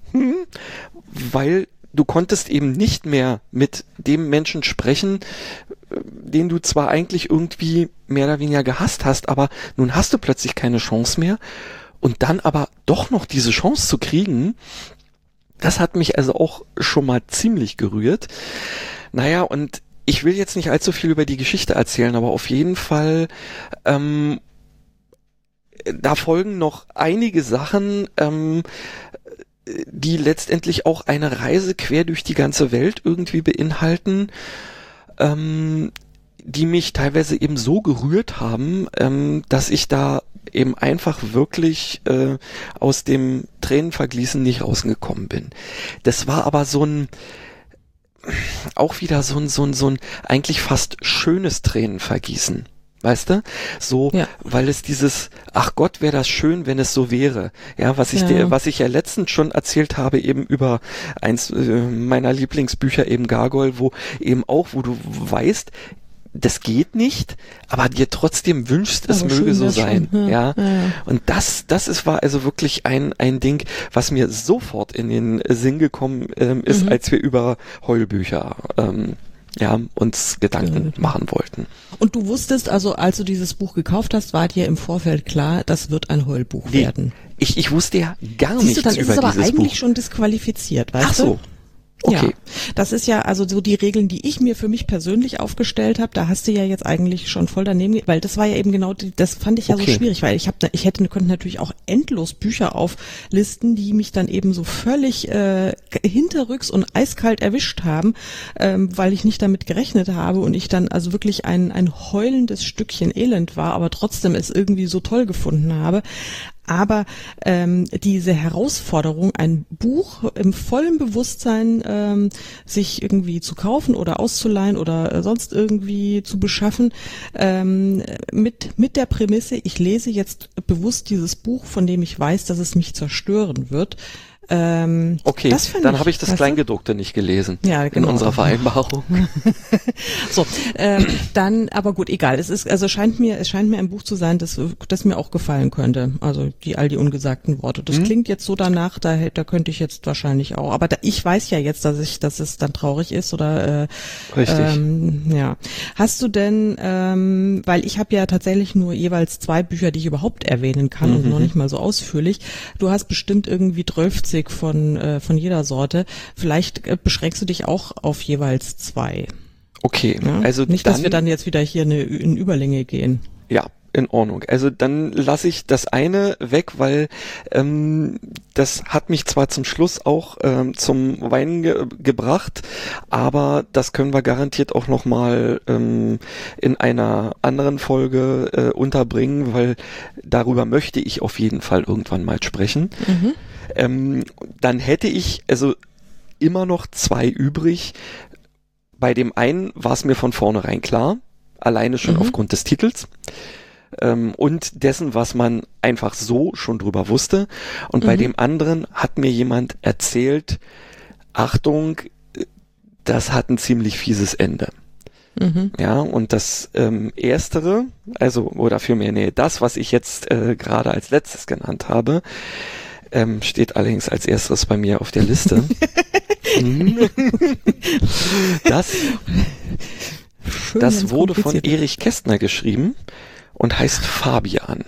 weil du konntest eben nicht mehr mit dem Menschen sprechen, den du zwar eigentlich irgendwie mehr oder weniger gehasst hast, aber nun hast du plötzlich keine Chance mehr und dann aber doch noch diese Chance zu kriegen, das hat mich also auch schon mal ziemlich gerührt. Naja, und ich will jetzt nicht allzu viel über die Geschichte erzählen, aber auf jeden Fall da folgen noch einige Sachen, die letztendlich auch eine Reise quer durch die ganze Welt irgendwie beinhalten, die mich teilweise eben so gerührt haben, dass ich da eben einfach wirklich aus dem Tränenvergießen nicht rausgekommen bin. Das war aber auch wieder so ein eigentlich fast schönes Tränenvergießen. Weißt du? So, ja. Weil es dieses, ach Gott, wäre das schön, wenn es so wäre. Ja, was ich ja letztens schon erzählt habe, eben über eins meiner Lieblingsbücher, eben Gargoyle, wo du weißt, das geht nicht, aber dir trotzdem wünschst, es möge so sein. Ja. Und das war also wirklich ein Ding, was mir sofort in den Sinn gekommen ist, als wir über Heulbücher uns Gedanken machen wollten. Und du wusstest also, als du dieses Buch gekauft hast, war dir im Vorfeld klar, das wird ein Heulbuch werden? Ich wusste ja gar nichts über dieses Buch. Dann ist es aber eigentlich schon disqualifiziert, weißt du? Okay. Ja, das ist ja also so die Regeln, die ich mir für mich persönlich aufgestellt habe. Da hast du ja jetzt eigentlich schon voll daneben, weil das war ja eben genau, das fand ich ja so schwierig, weil könnte natürlich auch endlos Bücher auflisten, die mich dann eben so völlig hinterrücks und eiskalt erwischt haben, weil ich nicht damit gerechnet habe und ich dann also wirklich ein heulendes Stückchen Elend war, aber trotzdem es irgendwie so toll gefunden habe. Aber diese Herausforderung, ein Buch im vollen Bewusstsein sich irgendwie zu kaufen oder auszuleihen oder sonst irgendwie zu beschaffen, mit der Prämisse, ich lese jetzt bewusst dieses Buch, von dem ich weiß, dass es mich zerstören wird. Okay, dann habe ich das Kleingedruckte nicht gelesen. Ja, genau. In unserer Vereinbarung. So, dann, aber gut, egal. Es scheint mir ein Buch zu sein, das mir auch gefallen könnte. Also all die ungesagten Worte. Das klingt jetzt so danach, da könnte ich jetzt wahrscheinlich auch. Aber ich weiß ja jetzt, dass es dann traurig ist oder. Richtig. Ja. Hast du denn, weil ich habe ja tatsächlich nur jeweils 2 Bücher, die ich überhaupt erwähnen kann und noch nicht mal so ausführlich. Du hast bestimmt irgendwie 12 von jeder Sorte. Vielleicht beschränkst du dich auch auf jeweils 2. Okay, ja? Also nicht, dass wir dann jetzt wieder hier in Überlänge gehen. Ja, in Ordnung. Also dann lasse ich das eine weg, weil das hat mich zwar zum Schluss auch zum Weinen gebracht, aber das können wir garantiert auch nochmal in einer anderen Folge unterbringen, weil darüber möchte ich auf jeden Fall irgendwann mal sprechen. Dann hätte ich also immer noch 2 übrig. Bei dem einen war es mir von vornherein klar, alleine schon aufgrund des Titels und dessen, was man einfach so schon drüber wusste. Und bei dem anderen hat mir jemand erzählt, Achtung, das hat ein ziemlich fieses Ende. Ja, und das Erstere, also, oder vielmehr, nee, das, was ich jetzt gerade als letztes genannt habe, steht allerdings als erstes bei mir auf der Liste. Das wurde von Erich Kästner geschrieben und heißt Fabian.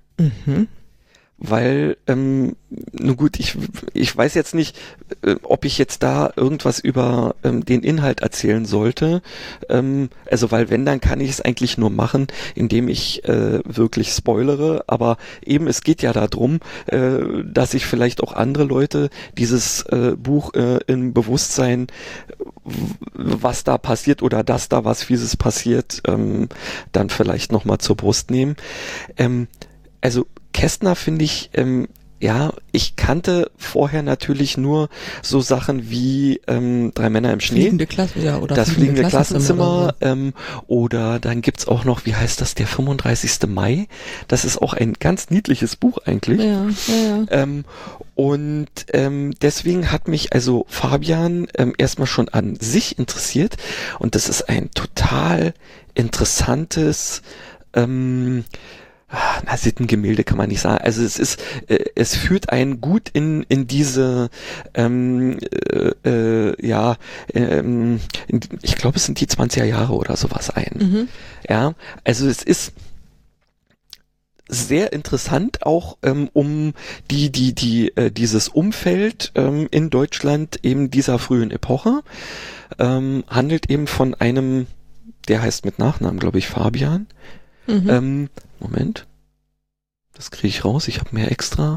Weil, nun gut, ich weiß jetzt nicht, ob ich jetzt da irgendwas über den Inhalt erzählen sollte. Also, weil wenn, dann kann ich es eigentlich nur machen, indem ich wirklich spoilere. Aber eben, es geht ja darum, dass sich vielleicht auch andere Leute dieses Buch im Bewusstsein, was da passiert oder dass da was Fieses passiert, dann vielleicht nochmal zur Brust nehmen. Also Kästner finde ich, ich kannte vorher natürlich nur so Sachen wie Drei Männer im Schnee. Oder das fliegende Klassenzimmer. Oder dann gibt's auch noch, wie heißt das, der 35. Mai. Das ist auch ein ganz niedliches Buch eigentlich. Ja. Und deswegen hat mich also Fabian erstmal schon an sich interessiert. Und das ist ein total interessantes Sittengemälde kann man nicht sagen. Also es führt einen gut in diese, ich glaube, es sind die 20er Jahre oder sowas ein. Ja, also es ist sehr interessant auch um dieses Umfeld in Deutschland eben dieser frühen Epoche, handelt eben von einem, der heißt mit Nachnamen, glaube ich, Fabian. Moment. Das kriege ich raus. Ich habe mir extra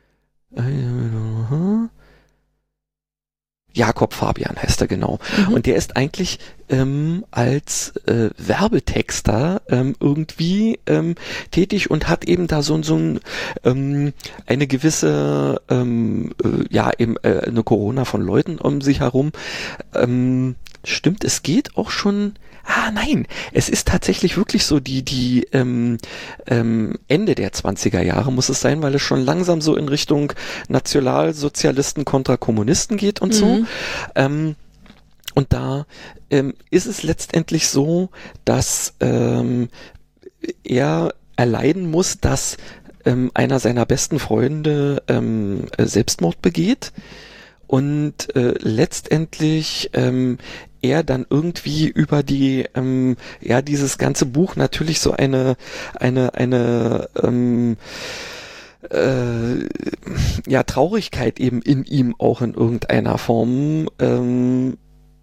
Jakob Fabian heißt er genau. Und der ist eigentlich als Werbetexter irgendwie tätig und hat eben da so eine gewisse eine Corona von Leuten um sich herum. Stimmt, es geht auch schon. Nein, es ist tatsächlich wirklich so die Ende der 20er Jahre muss es sein, weil es schon langsam so in Richtung Nationalsozialisten kontra Kommunisten geht und so. Und da ist es letztendlich so, dass er erleiden muss, dass einer seiner besten Freunde Selbstmord begeht. Und letztendlich er dann irgendwie über dieses ganze Buch natürlich so eine Traurigkeit eben in ihm auch in irgendeiner Form in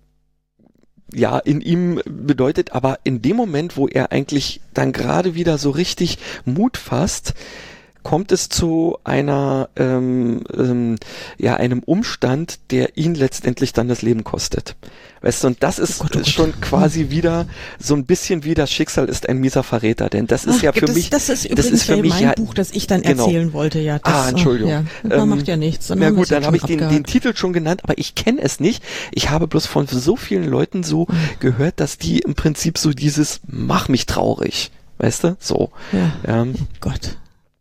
ihm bedeutet, aber in dem Moment, wo er eigentlich dann gerade wieder so richtig Mut fasst, kommt es zu einem Umstand, der ihn letztendlich dann das Leben kostet. Weißt du, und das ist schon quasi wieder so ein bisschen wie das Schicksal ist ein mieser Verräter, denn das ist ja für mich... Das ist übrigens mein Buch, das ich dann erzählen wollte. Ja, Entschuldigung. Macht ja nichts. Na gut, dann habe ich den Titel schon genannt, aber ich kenne es nicht. Ich habe bloß von so vielen Leuten so gehört, dass die im Prinzip so dieses mach mich traurig, weißt du, so. Ja. Oh Gott.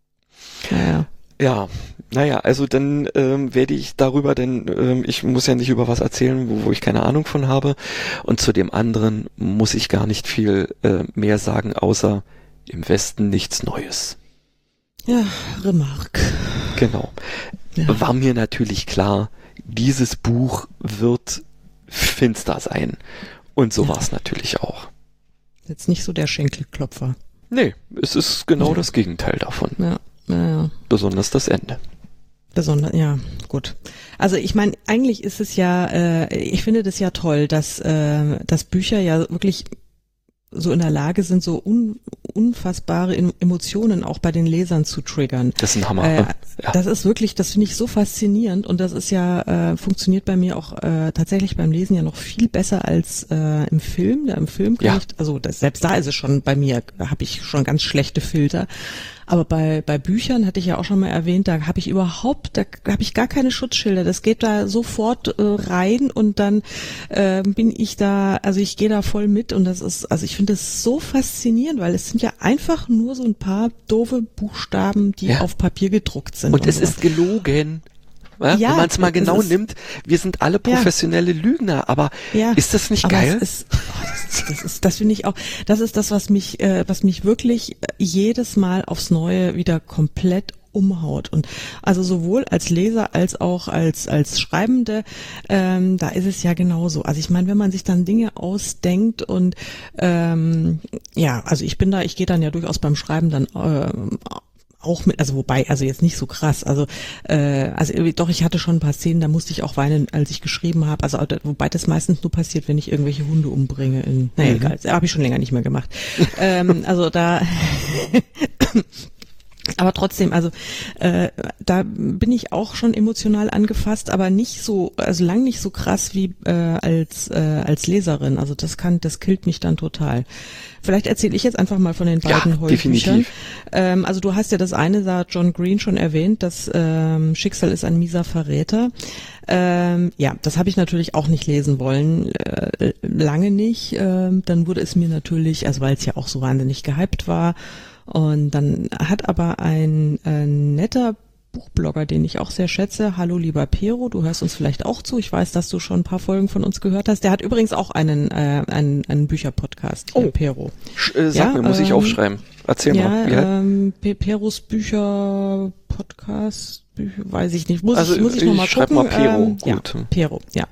Naja, also dann werde ich darüber, denn ich muss ja nicht über was erzählen, wo ich keine Ahnung von habe. Und zu dem anderen muss ich gar nicht viel mehr sagen, außer im Westen nichts Neues. Ja, Remarque. Genau. Ja. War mir natürlich klar, dieses Buch wird finster sein. Und so war es natürlich auch. Jetzt nicht so der Schenkelklopfer. Nee, es ist genau das Gegenteil davon. Ja. Besonders das Ende. Ja, gut. Also ich meine, eigentlich ist es ja, ich finde das ja toll, dass Bücher ja wirklich so in der Lage sind, so unfassbare Emotionen auch bei den Lesern zu triggern. Das ist ein Hammer. Das ist wirklich, das finde ich so faszinierend und das ist ja, funktioniert bei mir auch tatsächlich beim Lesen ja noch viel besser als im Film. Im Film kann ich, selbst da ist es schon bei mir, habe ich schon ganz schlechte Filter. Aber bei Büchern, hatte ich ja auch schon mal erwähnt, da habe ich gar keine Schutzschilder. Das geht da sofort rein und dann bin ich da, also ich gehe da voll mit und das ist, also ich finde das so faszinierend, weil es sind ja einfach nur so ein paar doofe Buchstaben, die auf Papier gedruckt sind. Und es ist gelogen. Ja, wenn man es mal genau nimmt, wir sind alle professionelle Lügner, aber ist das nicht geil? Das Das finde ich auch, das ist das, was mich wirklich jedes Mal aufs Neue wieder komplett umhaut. Und also sowohl als Leser als auch als Schreibende, da ist es ja genauso. Also ich meine, wenn man sich dann Dinge ausdenkt und also ich gehe dann ja durchaus beim Schreiben dann auch mit, also wobei, also jetzt nicht so krass, also doch, ich hatte schon ein paar Szenen, da musste ich auch weinen, als ich geschrieben habe, also wobei das meistens nur passiert, wenn ich irgendwelche Hunde umbringe. Egal, habe ich schon länger nicht mehr gemacht. Also da aber trotzdem, also da bin ich auch schon emotional angefasst, aber nicht so, also lang nicht so krass wie als Leserin. Also das killt mich dann total. Vielleicht erzähle ich jetzt einfach mal von den beiden Heulbüchern. Also du hast ja das eine, da John Green schon erwähnt, das Schicksal ist ein mieser Verräter. Das habe ich natürlich auch nicht lesen wollen, lange nicht. Dann wurde es mir natürlich, also weil es ja auch so wahnsinnig gehypt war. Und dann hat aber ein netter Buchblogger, den ich auch sehr schätze, hallo lieber Pero, du hörst uns vielleicht auch zu, ich weiß, dass du schon ein paar Folgen von uns gehört hast, der hat übrigens auch einen Bücherpodcast, Pero. Sag mir, muss ich aufschreiben. Erzähl mal. Peros Bücher-Podcast, weiß ich nicht, muss ich noch mal gucken. Schreib mal Pero, gut. Ja, Pero, ja.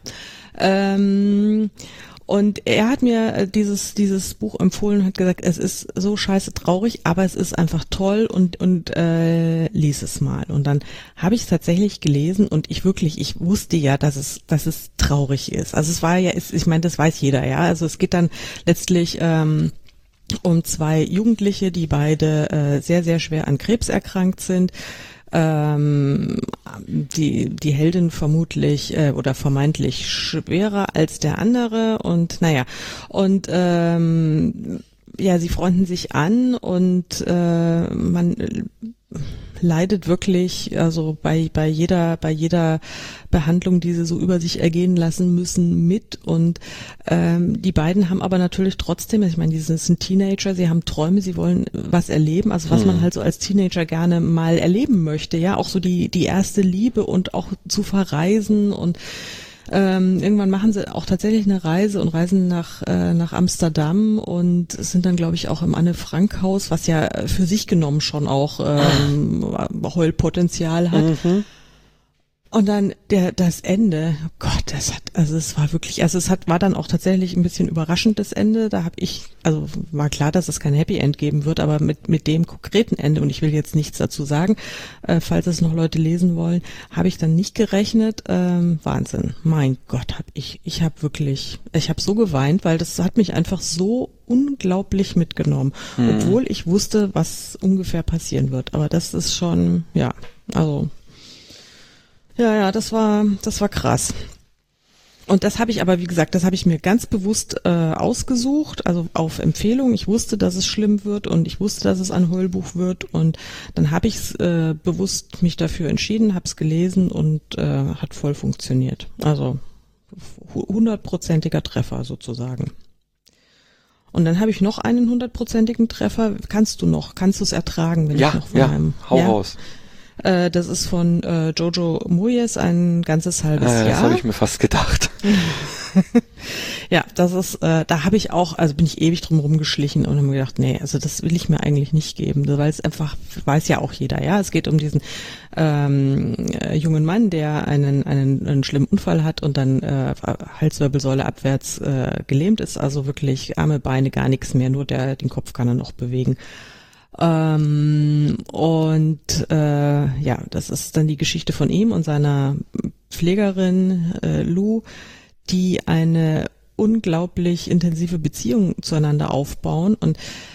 Und er hat mir dieses Buch empfohlen und hat gesagt, es ist so scheiße traurig, aber es ist einfach toll und lies es mal. Und dann habe ich es tatsächlich gelesen und ich wusste ja, dass es traurig ist. Also es war ja, ich meine, das weiß jeder, ja. Also es geht dann letztlich um zwei Jugendliche, die beide sehr, sehr schwer an Krebs erkrankt sind. Die Heldin vermutlich oder vermeintlich schwerer als der andere und sie freunden sich an und man leidet wirklich, also bei jeder Behandlung, die sie so über sich ergehen lassen müssen, mit. Und die beiden haben aber natürlich trotzdem, ich meine, die sind Teenager, sie haben Träume, sie wollen was erleben, also was man halt so als Teenager gerne mal erleben möchte, ja, auch so die erste Liebe und auch zu verreisen und irgendwann machen sie auch tatsächlich eine Reise und reisen nach Amsterdam und sind dann, glaube ich, auch im Anne-Frank-Haus, was ja für sich genommen schon auch Heulpotenzial hat. Mhm. Und dann das Ende, oh Gott, war dann auch tatsächlich ein bisschen überraschend, das Ende. Da war klar, dass es kein Happy End geben wird, aber mit dem konkreten Ende, und ich will jetzt nichts dazu sagen, falls es noch Leute lesen wollen, habe ich dann nicht gerechnet. Wahnsinn. Mein Gott, ich habe so geweint, weil das hat mich einfach so unglaublich mitgenommen, obwohl ich wusste, was ungefähr passieren wird. Aber das ist schon, das war krass. Und das habe ich aber, wie gesagt, mir ganz bewusst ausgesucht, also auf Empfehlung. Ich wusste, dass es schlimm wird und ich wusste, dass es ein Heulbuch wird und dann habe ich bewusst mich dafür entschieden, habe es gelesen und hat voll funktioniert. Also 100%iger Treffer sozusagen. Und dann habe ich noch einen 100%igen Treffer. Kannst du es ertragen, wenn ich noch von einem... Hau raus. Das ist von Jojo Moyes, ein ganzes halbes Jahr. Das habe ich mir fast gedacht. Ja, das ist, da habe ich auch, also bin ich ewig drum rumgeschlichen und habe mir gedacht, nee, also das will ich mir eigentlich nicht geben, weil es einfach, weiß ja auch jeder, ja, es geht um diesen jungen Mann, der einen schlimmen Unfall hat und dann Halswirbelsäule abwärts gelähmt ist, also wirklich Arme, Beine, gar nichts mehr, nur den Kopf kann er noch bewegen. Das ist dann die Geschichte von ihm und seiner Pflegerin Lou, die eine unglaublich intensive Beziehung zueinander aufbauen und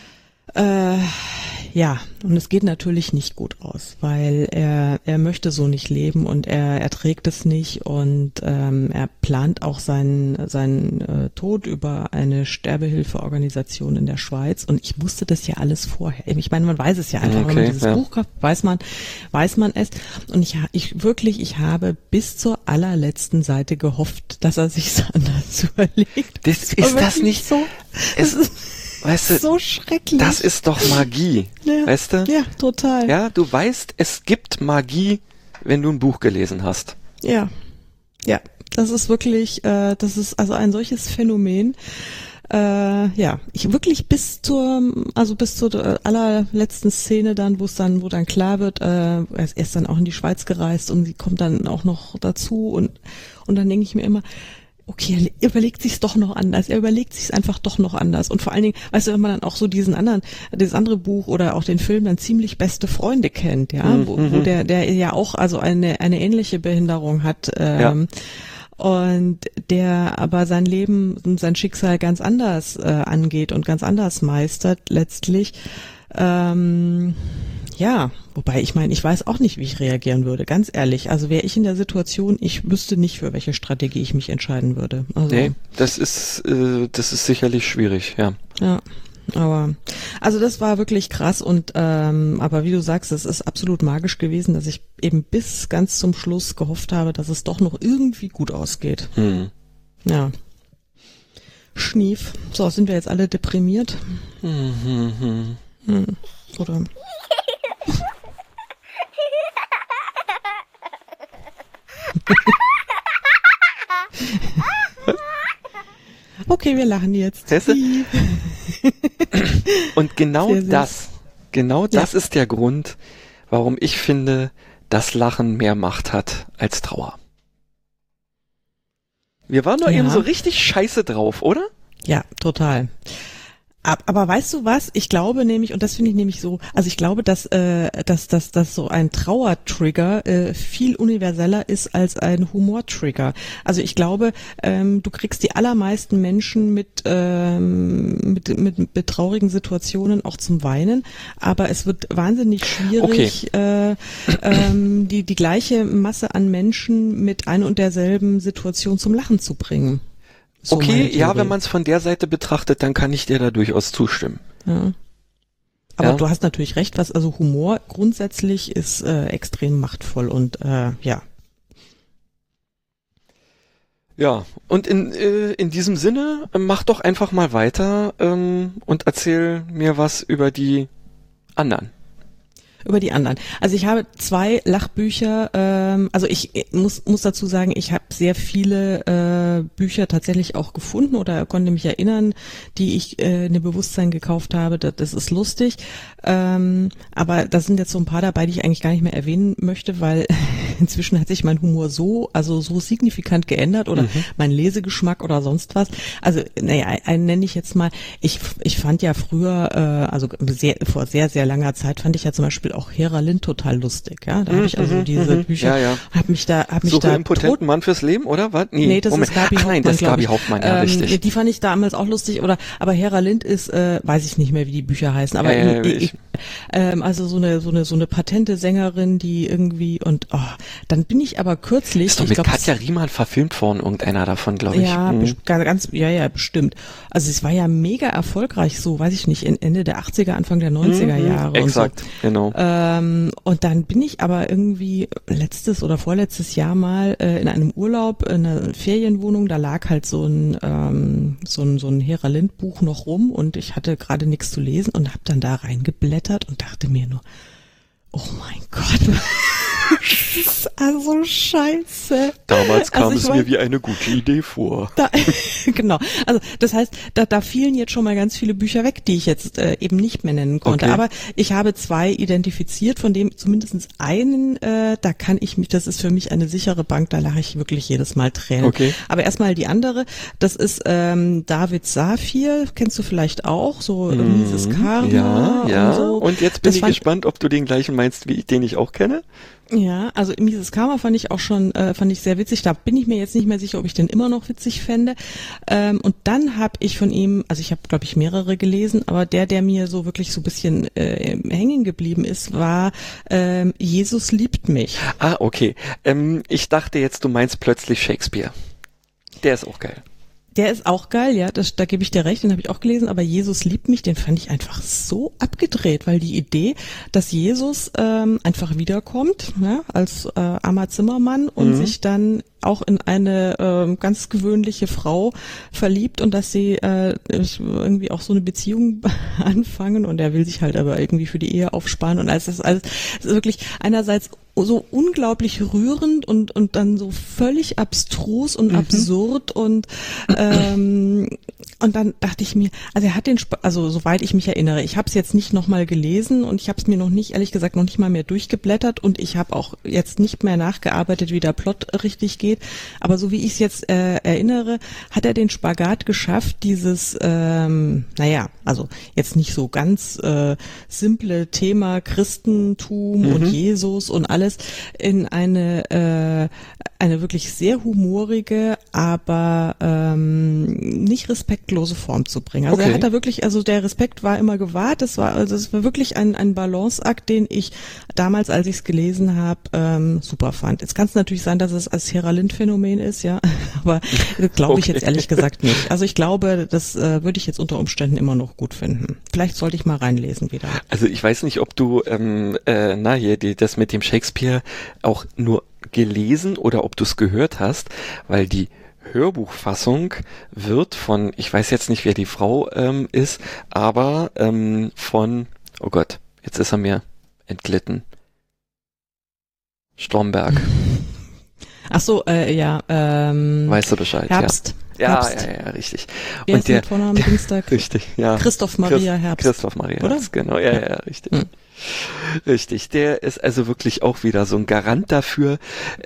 und es geht natürlich nicht gut aus, weil er möchte so nicht leben und er trägt es nicht und er plant auch seinen Tod über eine Sterbehilfeorganisation in der Schweiz und ich wusste das ja alles vorher. Ich meine, man weiß es ja einfach, wenn man dieses Buch kauft, weiß man es und ich habe bis zur allerletzten Seite gehofft, dass er sich anders überlegt. Ist das nicht so? Weißt du, so schrecklich. Das ist doch Magie, weißt du? Ja, total. Ja, du weißt, es gibt Magie, wenn du ein Buch gelesen hast. Ja, das ist wirklich, das ist also ein solches Phänomen. ja, ich wirklich bis zur allerletzten Szene dann, wo dann klar wird, er ist dann auch in die Schweiz gereist und sie kommt dann auch noch dazu und dann denke ich mir immer, okay, er überlegt sich's doch noch anders. Er überlegt sich's einfach doch noch anders. Und vor allen Dingen, weißt du, wenn man dann auch so dieses andere Buch oder auch den Film dann ziemlich beste Freunde kennt, ja, wo der ja auch also eine ähnliche Behinderung hat, und der aber sein Leben und sein Schicksal ganz anders angeht und ganz anders meistert letztlich. Ja, wobei ich meine, ich weiß auch nicht, wie ich reagieren würde, ganz ehrlich. Also wäre ich in der Situation, ich wüsste nicht, für welche Strategie ich mich entscheiden würde. Also, nee, das ist sicherlich schwierig, ja. Ja, aber also das war wirklich krass und aber wie du sagst, es ist absolut magisch gewesen, dass ich eben bis ganz zum Schluss gehofft habe, dass es doch noch irgendwie gut ausgeht. Ja. Schnief. So, sind wir jetzt alle deprimiert? Oder? Okay, wir lachen jetzt. Und genau das ist der Grund, warum ich finde, dass Lachen mehr Macht hat als Trauer. Wir waren doch eben so richtig scheiße drauf, oder? Ja, total. Aber weißt du was? Ich glaube nämlich, und das finde ich nämlich so, also ich glaube, dass so ein Trauertrigger viel universeller ist als ein Humortrigger. Also ich glaube, du kriegst die allermeisten Menschen mit traurigen Situationen auch zum Weinen, aber es wird wahnsinnig schwierig, die gleiche Masse an Menschen mit ein und derselben Situation zum Lachen zu bringen. So okay, ja, wenn man es von der Seite betrachtet, dann kann ich dir da durchaus zustimmen. Ja. Aber du hast natürlich recht, also Humor grundsätzlich ist extrem machtvoll und ja. Ja, und in diesem Sinne, mach doch einfach mal weiter und erzähl mir was über die anderen. Über die anderen. Also ich habe 2 Lachbücher, also ich muss dazu sagen, ich habe sehr viele Bücher tatsächlich auch gefunden oder konnte mich erinnern, die ich in dem Bewusstsein gekauft habe, das ist lustig, aber da sind jetzt so ein paar dabei, die ich eigentlich gar nicht mehr erwähnen möchte, weil inzwischen hat sich mein Humor so signifikant geändert oder mein Lesegeschmack oder sonst was. Also naja, einen nenne ich jetzt mal, ich fand ja früher, vor sehr, sehr langer Zeit fand ich ja zum Beispiel auch Hera Lind total lustig, ja. Da habe ich also diese Bücher, hab mich da impotenten Mann fürs Leben, oder was? Nee, das ist Gabi Hauptmann. Nein, das ist Gabi Hauptmann, ja, richtig. Die fand ich damals auch lustig, aber Hera Lind ist, weiß ich nicht mehr, wie die Bücher heißen, aber also so eine patente Sängerin, die irgendwie dann bin ich aber kürzlich. Ist doch mit Katja Riemann verfilmt worden, irgendeiner davon, glaube ich. Ja, bestimmt. Also es war ja mega erfolgreich, so, weiß ich nicht, Ende der 80er, Anfang der 90er Jahre. Exakt, so. Genau. Und dann bin ich aber irgendwie letztes oder vorletztes Jahr mal in einem Urlaub, in einer Ferienwohnung, da lag halt so ein Hera Lind Buch noch rum und ich hatte gerade nichts zu lesen und habe dann da reingeblättert und dachte mir nur, oh mein Gott, das ist also scheiße. Damals kam es mir wie eine gute Idee vor. Genau, also das heißt, da fielen jetzt schon mal ganz viele Bücher weg, die ich jetzt eben nicht mehr nennen konnte. Okay. Aber ich habe 2 identifiziert, von dem zumindest einen, da kann ich mich, das ist für mich eine sichere Bank, da lache ich wirklich jedes Mal Tränen. Okay. Aber erstmal die andere, das ist David Safir, kennst du vielleicht auch, so Mises Karma. Ja. Und so. Und jetzt bin ich gespannt, ob du den gleichen meinst, wie ich, den ich auch kenne. Ja, also Mises Karma fand ich sehr witzig. Da bin ich mir jetzt nicht mehr sicher, ob ich den immer noch witzig fände. Und dann habe ich von ihm, also ich habe, glaube ich, mehrere gelesen, aber der mir so wirklich so ein bisschen hängen geblieben ist, war Jesus liebt mich. Ah, okay. Ich dachte jetzt, du meinst plötzlich Shakespeare. Der ist auch geil. Der ist auch geil, ja, da gebe ich dir recht, den habe ich auch gelesen, aber Jesus liebt mich, den fand ich einfach so abgedreht, weil die Idee, dass Jesus einfach wiederkommt, ja, als armer Zimmermann und sich dann auch in eine ganz gewöhnliche Frau verliebt und dass sie irgendwie auch so eine Beziehung anfangen und er will sich halt aber irgendwie für die Ehe aufsparen und alles das ist wirklich einerseits so unglaublich rührend und dann so völlig abstrus und absurd und dann dachte ich mir, also er hat also soweit ich mich erinnere, ich habe es jetzt nicht nochmal gelesen und ich habe es mir noch nicht, ehrlich gesagt, noch nicht mal mehr durchgeblättert und ich habe auch jetzt nicht mehr nachgearbeitet, wie der Plot richtig geht, aber so wie ich es jetzt erinnere, hat er den Spagat geschafft, dieses, also jetzt nicht so ganz simple Thema Christentum und Jesus und alles in eine wirklich sehr humorige, aber nicht respektlose Form zu bringen. Also er hat da wirklich, also der Respekt war immer gewahrt. Es war wirklich ein Balanceakt, den ich damals, als ich es gelesen habe, super fand. Jetzt kann es natürlich sein, dass es als Hera Lind-Phänomen ist, ja, aber glaube ich jetzt ehrlich gesagt nicht. Also ich glaube, das würde ich jetzt unter Umständen immer noch gut finden. Vielleicht sollte ich mal reinlesen wieder. Also ich weiß nicht, ob du das mit dem Shakespeare auch nur gelesen oder ob du es gehört hast, weil die Hörbuchfassung wird von, ich weiß jetzt nicht, wer die Frau ist, aber von, oh Gott, jetzt ist er mir entglitten. Stromberg. Ach so, weißt du Bescheid? Herbst. Ja, Herbst. Ja, richtig. Wer ist mit Vornamen Dienstag? Richtig, ja. Christoph Maria Herbst. Christoph Maria oder? Herbst, genau, ja, richtig. Richtig, der ist also wirklich auch wieder so ein Garant dafür,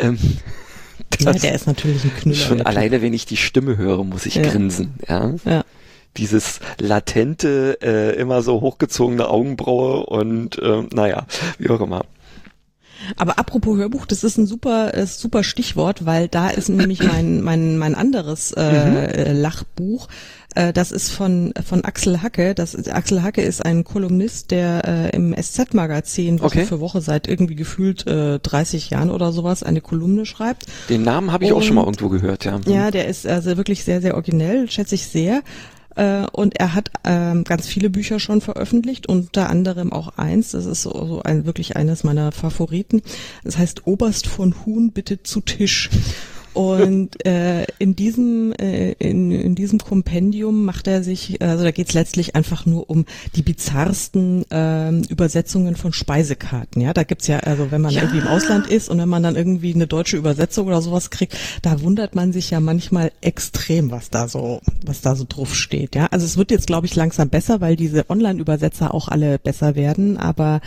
ja, der ist natürlich ein Knüller. Schon alleine, wenn ich die Stimme höre, muss ich grinsen, ja. Dieses latente, immer so hochgezogene Augenbraue und wie auch immer. Aber apropos Hörbuch, das ist ein super Stichwort, weil da ist nämlich mein anderes Lachbuch. Das ist von Axel Hacke. Axel Hacke ist ein Kolumnist, der im SZ-Magazin Woche für Woche seit irgendwie gefühlt 30 Jahren oder sowas eine Kolumne schreibt. Den Namen habe ich auch schon mal irgendwo gehört, ja. Ja, der ist also wirklich sehr, sehr originell, schätze ich sehr. Und er hat ganz viele Bücher schon veröffentlicht, unter anderem auch eins, das ist wirklich eines meiner Favoriten. Das heißt Oberst von Huhn, bitte zu Tisch. Und in diesem Kompendium macht er sich, also da geht es letztlich einfach nur um die bizarrsten Übersetzungen von Speisekarten. Ja, da gibt's ja, also wenn man irgendwie im Ausland ist und wenn man dann irgendwie eine deutsche Übersetzung oder sowas kriegt, da wundert man sich ja manchmal extrem, was da so drauf steht. Ja, also es wird jetzt, glaube ich, langsam besser, weil diese Online-Übersetzer auch alle besser werden. Aber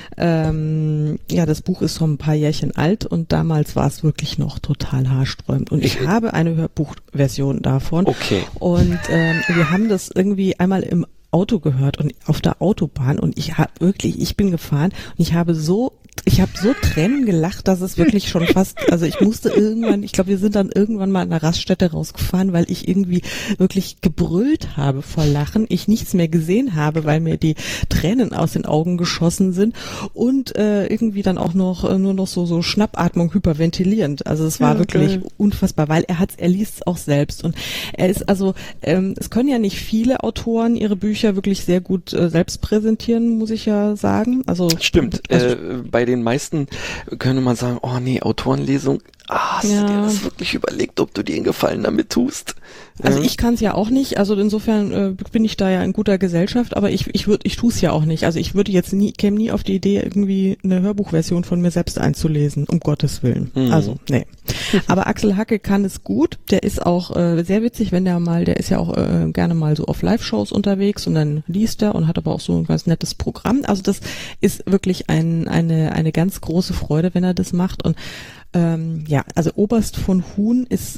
das Buch ist schon ein paar Jährchen alt und damals war es wirklich noch total haarsträubend. Und ich habe eine Hörbuchversion davon. Okay. Und wir haben das irgendwie einmal im Auto gehört und auf der Autobahn und ich bin gefahren und ich habe so Tränen gelacht, dass es wirklich schon fast, also ich glaube, wir sind dann irgendwann mal an der Raststätte rausgefahren, weil ich irgendwie wirklich gebrüllt habe vor Lachen, ich nichts mehr gesehen habe, weil mir die Tränen aus den Augen geschossen sind und irgendwie dann auch nur noch so Schnappatmung hyperventilierend. Also es war wirklich unfassbar, weil er liest es auch selbst und er ist also, es können ja nicht viele Autoren ihre Bücher wirklich sehr gut selbst präsentieren, muss ich ja sagen. Also stimmt. Bei den meisten könnte man sagen, oh nee, Autorenlesung, hast du dir das wirklich überlegt, ob du dir einen Gefallen damit tust? Also ich kann es ja auch nicht, also insofern bin ich da ja in guter Gesellschaft, aber ich tue es ja auch nicht. Also ich würde jetzt käme nie auf die Idee, irgendwie eine Hörbuchversion von mir selbst einzulesen, um Gottes Willen. Also, nee. Aber Axel Hacke kann es gut, der ist auch sehr witzig, der ist ja auch gerne mal so auf Live-Shows unterwegs und dann liest er und hat aber auch so ein ganz nettes Programm. Also das ist wirklich eine ganz große Freude, wenn er das macht und also Oberst von Huhn ist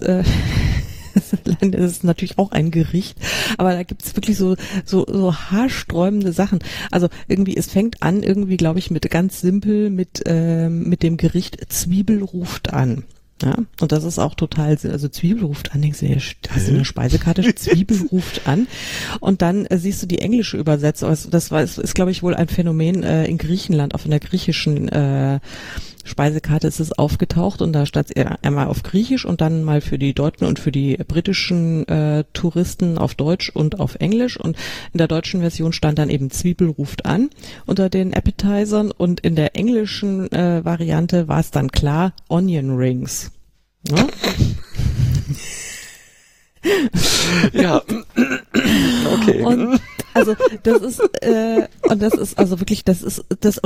das ist natürlich auch ein Gericht, aber da gibt es wirklich so haarsträubende Sachen. Also irgendwie, es fängt an irgendwie, glaube ich, ganz simpel mit dem Gericht Zwiebel ruft an. Ja, und das ist auch total, also Zwiebel ruft an, denkst du, hast du eine Speisekarte, Zwiebel ruft an und dann siehst du die englische Übersetzung, also das ist glaube ich wohl ein Phänomen in Griechenland, auf einer griechischen Speisekarte ist es aufgetaucht und da stand es einmal auf Griechisch und dann mal für die deutschen und für die britischen Touristen auf Deutsch und auf Englisch und in der deutschen Version stand dann eben Zwiebel ruft an unter den Appetizern und in der englischen Variante war es dann klar Onion Rings. Ne? Ja, okay. Und also das ist also wirklich, das ist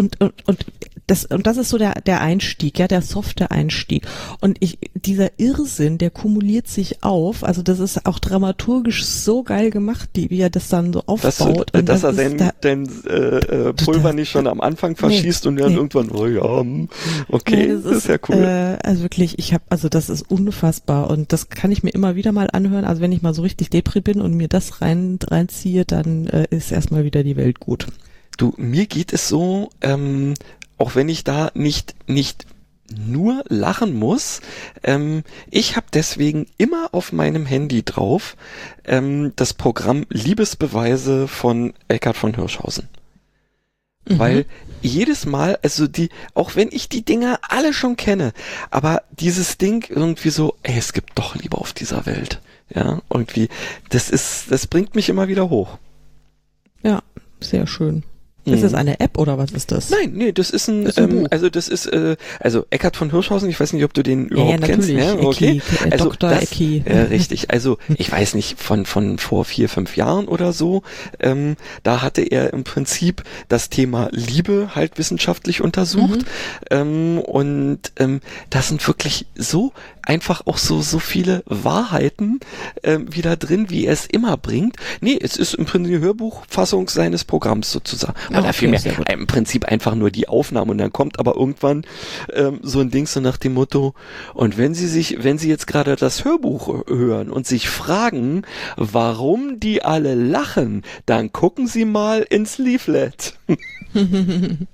so der Einstieg, ja, der softe Einstieg. Und dieser Irrsinn, der kumuliert sich auf. Also das ist auch dramaturgisch so geil gemacht, wie er das dann so aufbaut. Dass er den Pulver nicht schon am Anfang verschießt und dann irgendwann, oh ja, okay, nee, das ist ja cool. Also wirklich, das ist unfassbar und das kann ich mir immer wieder mal anhören. Also wenn ich mal so richtig Depri bin und mir das reinziehe, dann ist erstmal wieder die Welt gut. Du, mir geht es so, auch wenn ich da nicht nur lachen muss, ich habe deswegen immer auf meinem Handy drauf das Programm Liebesbeweise von Eckhard von Hirschhausen. Weil jedes Mal, also auch wenn ich die Dinger alle schon kenne, aber dieses Ding irgendwie so, es gibt doch Liebe auf dieser Welt. Ja, irgendwie, das bringt mich immer wieder hoch. Ja, sehr schön. Ist das eine App oder was ist das? Nein, nee, das ist ein Buch. Also Eckhard von Hirschhausen, ich weiß nicht, ob du den überhaupt kennst. Ja, okay. Also Dr. Ecki. Richtig, also ich weiß nicht, von vor 4-5 Jahren oder so, da hatte er im Prinzip das Thema Liebe halt wissenschaftlich untersucht. Und da sind wirklich so einfach auch so viele Wahrheiten wieder drin, wie er es immer bringt. Nee, es ist im Prinzip eine Hörbuchfassung seines Programms sozusagen. Oder vielmehr im Prinzip einfach nur die Aufnahme und dann kommt aber irgendwann so ein Ding so nach dem Motto, und wenn Sie jetzt gerade das Hörbuch hören und sich fragen, warum die alle lachen, dann gucken Sie mal ins Leaflet. Cool.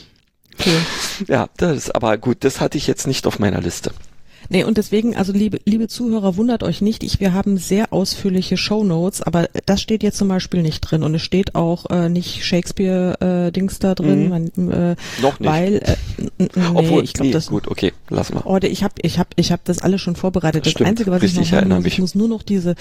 Ja, das ist aber gut, das hatte ich jetzt nicht auf meiner Liste. Nee, und deswegen, also liebe Zuhörer, wundert euch nicht, wir haben sehr ausführliche Shownotes, aber das steht jetzt zum Beispiel nicht drin und es steht auch nicht Shakespeare-Dings da drin. Noch nicht. Weil, obwohl, ich glaube, das... Gut, okay, lass mal. Oder ich hab das alles schon vorbereitet. Das Stimmt, Einzige, was ich noch machen muss, ich muss nur noch diesen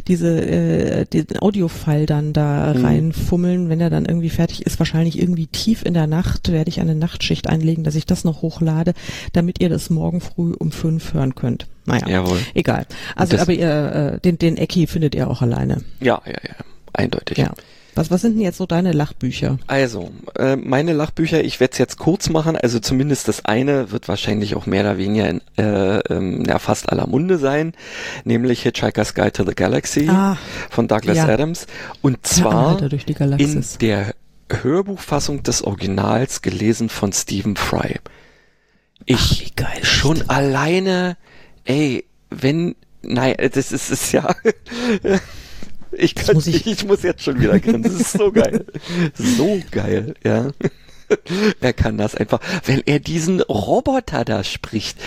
Audio-File dann da reinfummeln, wenn er dann irgendwie fertig ist, wahrscheinlich irgendwie tief in der Nacht, werde ich eine Nachtschicht einlegen, dass ich das noch hochlade, damit ihr das morgen früh um 5 hören könnt. Naja, jawohl. Egal. Also, aber ihr, den Ecki findet ihr auch alleine. Ja, eindeutig. Ja. Was sind denn jetzt so deine Lachbücher? Also, meine Lachbücher, ich werde es jetzt kurz machen, also zumindest das eine wird wahrscheinlich auch mehr oder weniger in fast aller Munde sein, nämlich Hitchhiker's Guide to the Galaxy von Douglas Adams. Und zwar in der Hörbuchfassung des Originals, gelesen von Stephen Fry. Wie geil schon alleine, das ist ja... Ich muss jetzt schon wieder grinsen. Das ist so geil. So geil, ja. Er kann das einfach, wenn er diesen Roboter da spricht.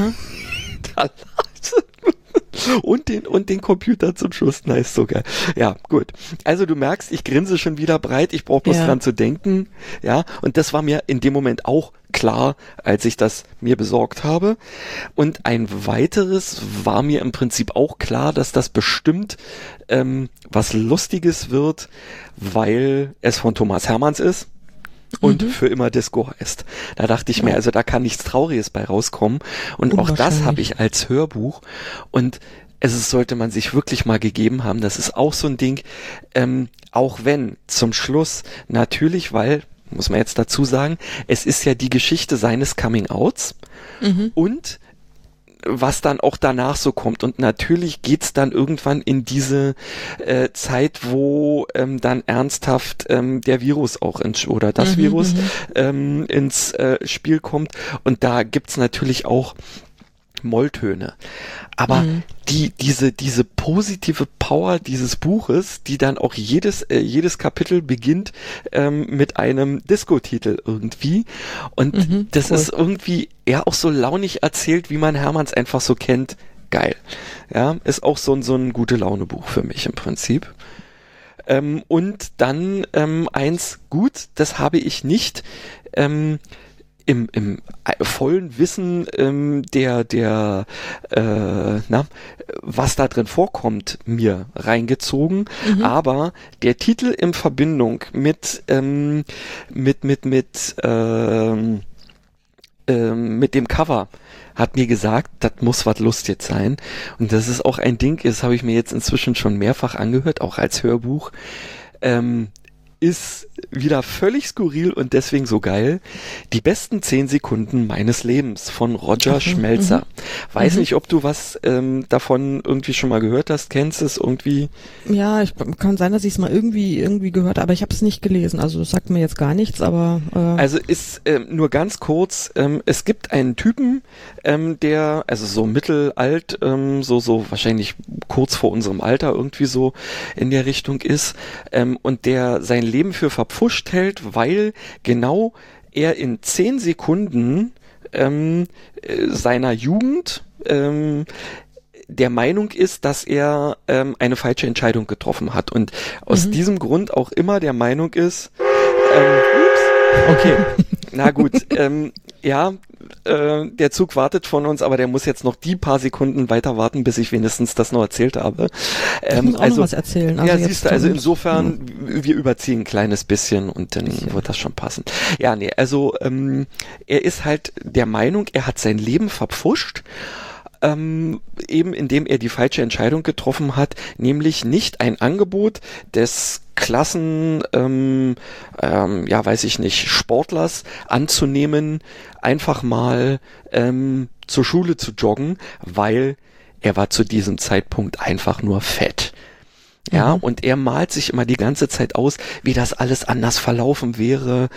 Und den Computer zum Schluss. Nice, so geil. Ja, gut. Also du merkst, ich grinse schon wieder breit. Ich brauche bloß dran zu denken. Ja, und das war mir in dem Moment auch klar, als ich das mir besorgt habe. Und ein weiteres war mir im Prinzip auch klar, dass das bestimmt was Lustiges wird, weil es von Thomas Hermanns ist. Und für immer Disco heißt. Da dachte ich mir, also da kann nichts Trauriges bei rauskommen. Und auch das habe ich als Hörbuch. Und es sollte man sich wirklich mal gegeben haben. Das ist auch so ein Ding, auch wenn zum Schluss natürlich, weil, muss man jetzt dazu sagen, es ist ja die Geschichte seines Coming-Outs und was dann auch danach so kommt. Und natürlich geht's dann irgendwann in diese Zeit, wo dann ernsthaft der Virus auch das Virus ins Spiel kommt. Und da gibt's natürlich auch Molltöne. Aber diese positive Power dieses Buches, die dann auch jedes Kapitel beginnt mit einem Disco-Titel irgendwie. Und das ist irgendwie eher auch so launig erzählt, wie man Hermanns einfach so kennt. Geil. Ja, ist auch so ein Gute-Laune-Buch für mich im Prinzip. Und dann eins, gut, das habe ich nicht im vollen Wissen was da drin vorkommt, mir reingezogen. Aber der Titel in Verbindung mit dem Cover hat mir gesagt, das muss was Lustiges sein. Und das ist auch ein Ding, das habe ich mir jetzt inzwischen schon mehrfach angehört, auch als Hörbuch. Ist wieder völlig skurril und deswegen so geil. Die besten 10 Sekunden meines Lebens von Roger Schmelzer. Weiß nicht, ob du was davon irgendwie schon mal gehört hast, kennst es irgendwie? Ja, kann sein, dass ich es mal irgendwie gehört habe, aber ich habe es nicht gelesen. Also das sagt mir jetzt gar nichts, aber... Also ist nur ganz kurz, es gibt einen Typen, der, also so mittelalt, so wahrscheinlich kurz vor unserem Alter irgendwie so in der Richtung ist, und der sein Leben für verpfuscht hält, weil genau er in 10 Sekunden seiner Jugend der Meinung ist, dass er eine falsche Entscheidung getroffen hat und aus diesem Grund auch immer der Meinung ist, okay, na gut, der Zug wartet von uns, aber der muss jetzt noch die paar Sekunden weiter warten, bis ich wenigstens das noch erzählt habe. Ich muss auch noch was erzählen. Also ja, siehst du, also insofern, wir überziehen ein kleines bisschen und dann wird das schon passen. Ja, nee, also er ist halt der Meinung, er hat sein Leben verpfuscht, eben indem er die falsche Entscheidung getroffen hat, nämlich nicht ein Angebot des Klassen, weiß ich nicht, Sportlers anzunehmen, einfach mal zur Schule zu joggen, weil er war zu diesem Zeitpunkt einfach nur fett. Ja, und er malt sich immer die ganze Zeit aus, wie das alles anders verlaufen wäre,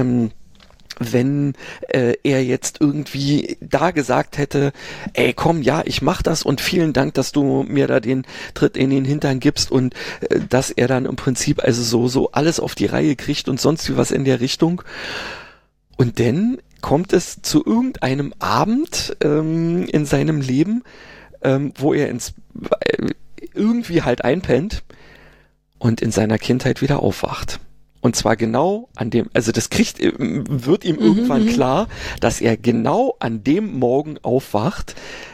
wenn er jetzt irgendwie da gesagt hätte, ey komm, ja, ich mach das und vielen Dank, dass du mir da den Tritt in den Hintern gibst und dass er dann im Prinzip also so alles auf die Reihe kriegt und sonst wie was in der Richtung. Und dann kommt es zu irgendeinem Abend in seinem Leben, wo er irgendwie halt einpennt und in seiner Kindheit wieder aufwacht. Und zwar genau an dem, also das wird ihm irgendwann klar, dass er genau an dem Morgen aufwacht,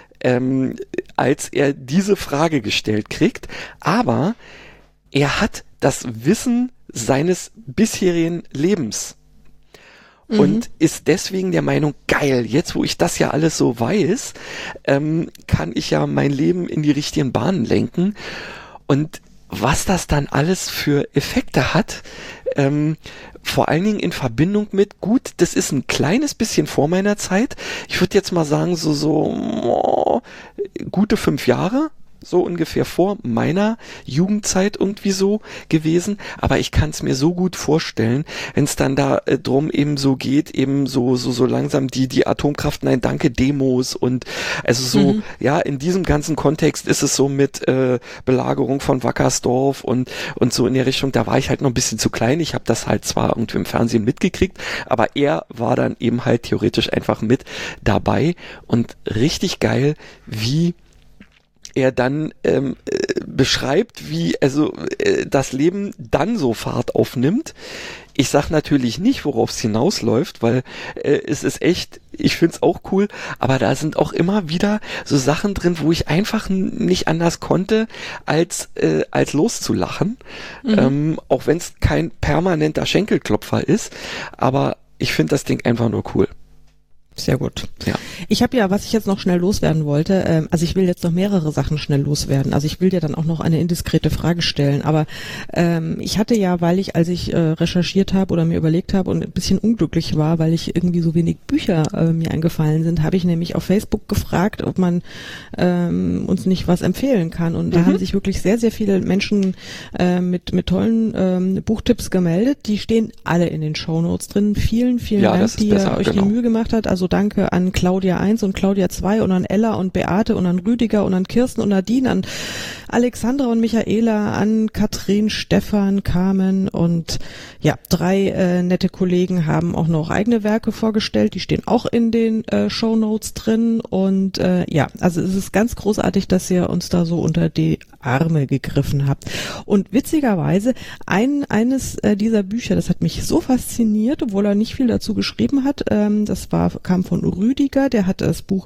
als er diese Frage gestellt kriegt. Aber er hat das Wissen seines bisherigen Lebens und ist deswegen der Meinung, geil, jetzt wo ich das ja alles so weiß, kann ich ja mein Leben in die richtigen Bahnen lenken. Und was das dann alles für Effekte hat, vor allen Dingen in Verbindung mit, gut, das ist ein kleines bisschen vor meiner Zeit. Ich würde jetzt mal sagen, so gute 5 Jahre, so ungefähr vor meiner Jugendzeit irgendwie so gewesen, aber ich kann es mir so gut vorstellen, wenn es dann da drum eben so geht, eben so langsam die Atomkraft, nein, danke, Demos und also so, ja, in diesem ganzen Kontext ist es so mit Belagerung von Wackersdorf und so in der Richtung, da war ich halt noch ein bisschen zu klein, ich habe das halt zwar irgendwie im Fernsehen mitgekriegt, aber er war dann eben halt theoretisch einfach mit dabei und richtig geil, wie er dann beschreibt, wie das Leben dann so Fahrt aufnimmt. Ich sag natürlich nicht, worauf es hinausläuft, weil es ist echt, ich find's auch cool, aber da sind auch immer wieder so Sachen drin, wo ich einfach nicht anders konnte, als loszulachen. Auch wenn es kein permanenter Schenkelklopfer ist, aber ich finde das Ding einfach nur cool. Sehr gut. Ja. Ich habe ja, was ich jetzt noch schnell loswerden wollte, also ich will jetzt noch mehrere Sachen schnell loswerden. Also ich will dir dann auch noch eine indiskrete Frage stellen, aber ich hatte ja, weil ich, als ich recherchiert habe oder mir überlegt habe und ein bisschen unglücklich war, weil ich irgendwie so wenig Bücher mir eingefallen sind, habe ich nämlich auf Facebook gefragt, ob man uns nicht was empfehlen kann. Und da haben sich wirklich sehr, sehr viele Menschen mit tollen Buchtipps gemeldet. Die stehen alle in den Shownotes drin. Vielen Dank, die ihr euch die Mühe gemacht habt. Also danke an Claudia 1 und Claudia 2 und an Ella und Beate und an Rüdiger und an Kirsten und Nadine, an Alexandra und Michaela, an Katrin, Stefan, Carmen und ja, 3 nette Kollegen haben auch noch eigene Werke vorgestellt, die stehen auch in den Shownotes drin und ja, also es ist ganz großartig, dass ihr uns da so unter die Arme gegriffen habt. Und witzigerweise, eines dieser Bücher, das hat mich so fasziniert, obwohl er nicht viel dazu geschrieben hat, das kam von Rüdiger, der hat das Buch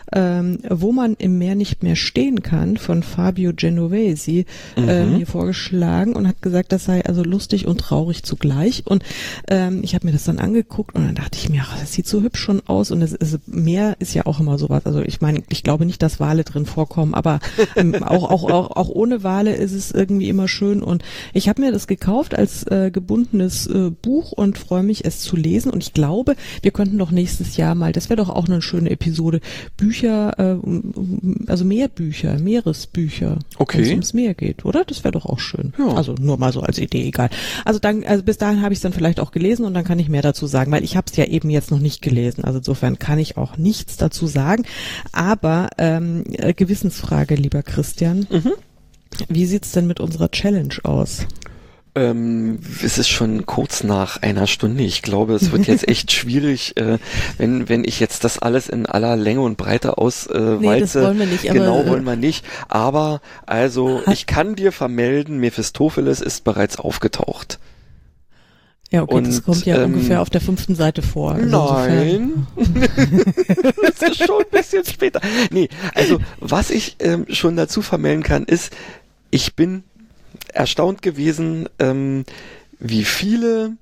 Wo man im Meer nicht mehr stehen kann, von Fabio Genovesi, mir vorgeschlagen und hat gesagt, das sei also lustig und traurig zugleich. Und ich habe mir das dann angeguckt und dann dachte ich mir, ach, das sieht so hübsch schon aus. Und Meer ist ja auch immer sowas. Also ich meine, ich glaube nicht, dass Wale drin vorkommen, aber auch ohne Wale ist es irgendwie immer schön. Und ich habe mir das gekauft als gebundenes Buch und freue mich, es zu lesen. Und ich glaube, wir könnten doch nächstes Jahr mal, das wäre doch auch eine schöne Episode, Bücher, also Meeresbücher, wenn es ums Meer geht, oder? Das wäre doch auch schön. Ja. Also nur mal so als Idee, egal. Also bis dahin habe ich es dann vielleicht auch gelesen und dann kann ich mehr dazu sagen, weil ich habe es ja eben jetzt noch nicht gelesen. Also insofern kann ich auch nichts dazu sagen. Aber Gewissensfrage, lieber Christian. Wie sieht's denn mit unserer Challenge aus? Es ist schon kurz nach einer Stunde. Ich glaube, es wird jetzt echt schwierig, wenn ich jetzt das alles in aller Länge und Breite auswalze. Nee, das wollen wir nicht. Genau, wollen wir nicht. Aber, also, ich kann dir vermelden, Mephistopheles ist bereits aufgetaucht. Ja, okay, das kommt ja ungefähr auf der 5. Seite vor. Also nein, das ist schon ein bisschen später. Nee, also, was ich schon dazu vermelden kann, ist, ich bin erstaunt gewesen, wie viele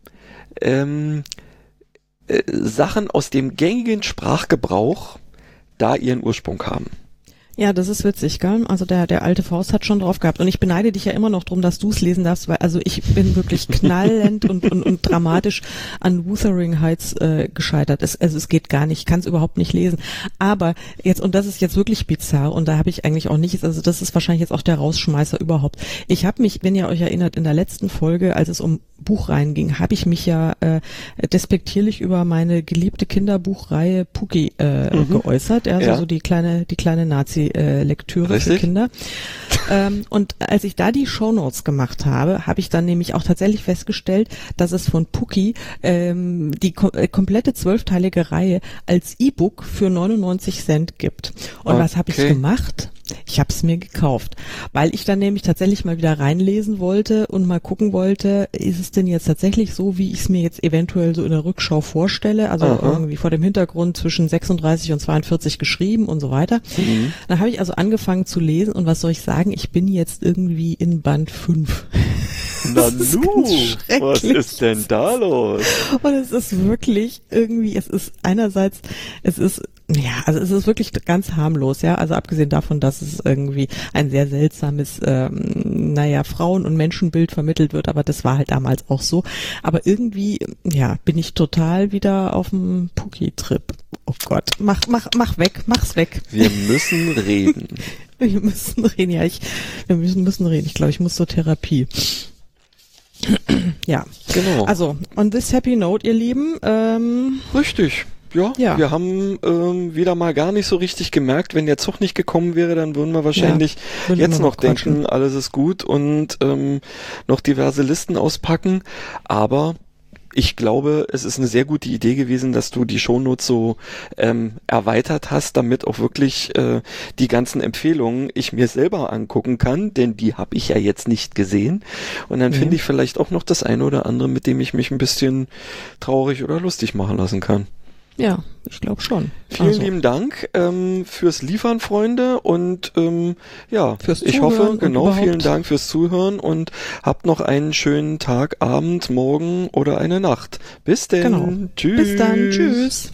Sachen aus dem gängigen Sprachgebrauch da ihren Ursprung haben. Ja, das ist witzig, gell? Also der alte Faust hat schon drauf gehabt. Und ich beneide dich ja immer noch drum, dass du es lesen darfst, weil also ich bin wirklich knallend und dramatisch an Wuthering Heights gescheitert. Es geht gar nicht, ich kann es überhaupt nicht lesen. Aber jetzt, und das ist jetzt wirklich bizarr, und da habe ich eigentlich auch nichts, also das ist wahrscheinlich jetzt auch der Rausschmeißer überhaupt. Ich habe mich, wenn ihr euch erinnert, in der letzten Folge, als es um Buchreihen ging, habe ich mich ja despektierlich über meine geliebte Kinderbuchreihe Pucki geäußert. Also so die kleine Nazi-Lektüre für Kinder. Und als ich da die Shownotes gemacht habe, habe ich dann nämlich auch tatsächlich festgestellt, dass es von Pucki die komplette 12-teilige Reihe als E-Book für 99 Cent gibt. Und was habe ich gemacht? Ich habe es mir gekauft, weil ich dann nämlich tatsächlich mal wieder reinlesen wollte und mal gucken wollte, ist es denn jetzt tatsächlich so, wie ich es mir jetzt eventuell so in der Rückschau vorstelle, also irgendwie vor dem Hintergrund zwischen 36 und 42 geschrieben und so weiter. Dann habe ich also angefangen zu lesen und was soll ich sagen, ich bin jetzt irgendwie in Band 5. Nanu, was ist denn da los? Und es ist wirklich irgendwie, es ist wirklich ganz harmlos, ja, also abgesehen davon, dass es irgendwie ein sehr seltsames, Frauen- und Menschenbild vermittelt wird, aber das war halt damals auch so, aber irgendwie, ja, bin ich total wieder auf dem Pucki-Trip. Oh Gott, mach's weg. Wir müssen reden. Wir müssen reden, ja, wir müssen reden, ich glaube, ich muss zur Therapie. Ja, genau. Also, on this happy note, ihr Lieben. Richtig. Ja, wir haben wieder mal gar nicht so richtig gemerkt, wenn der Zug nicht gekommen wäre, dann würden wir wahrscheinlich jetzt noch denken, alles ist gut und noch diverse Listen auspacken. Aber ich glaube, es ist eine sehr gute Idee gewesen, dass du die Shownotes so erweitert hast, damit auch wirklich die ganzen Empfehlungen ich mir selber angucken kann, denn die habe ich ja jetzt nicht gesehen. Und dann finde ich vielleicht auch noch das eine oder andere, mit dem ich mich ein bisschen traurig oder lustig machen lassen kann. Ja, ich glaube schon. Vielen lieben Dank fürs Liefern, Freunde, und fürs ich hoffe, vielen Dank fürs Zuhören und habt noch einen schönen Tag, Abend, Morgen oder eine Nacht. Bis denn. Genau. Tschüss. Bis dann. Tschüss.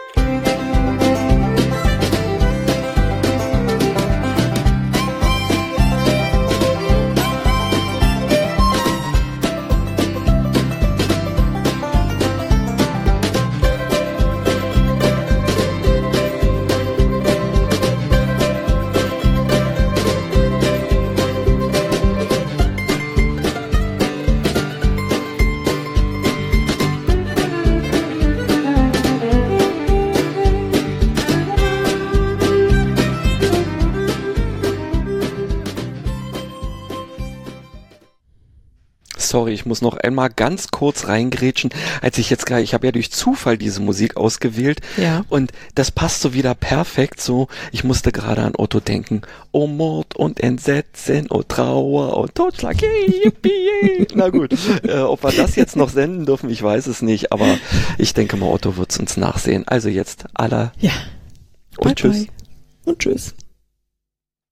Sorry, ich muss noch einmal ganz kurz reingrätschen, ich habe ja durch Zufall diese Musik ausgewählt und das passt so wieder perfekt so, ich musste gerade an Otto denken, oh Mord und Entsetzen, oh Trauer und Totschlag, yippie. Na gut, ob wir das jetzt noch senden dürfen, ich weiß es nicht, aber ich denke mal, Otto wird es uns nachsehen. Also jetzt, und bye, tschüss. Bye. und tschüss.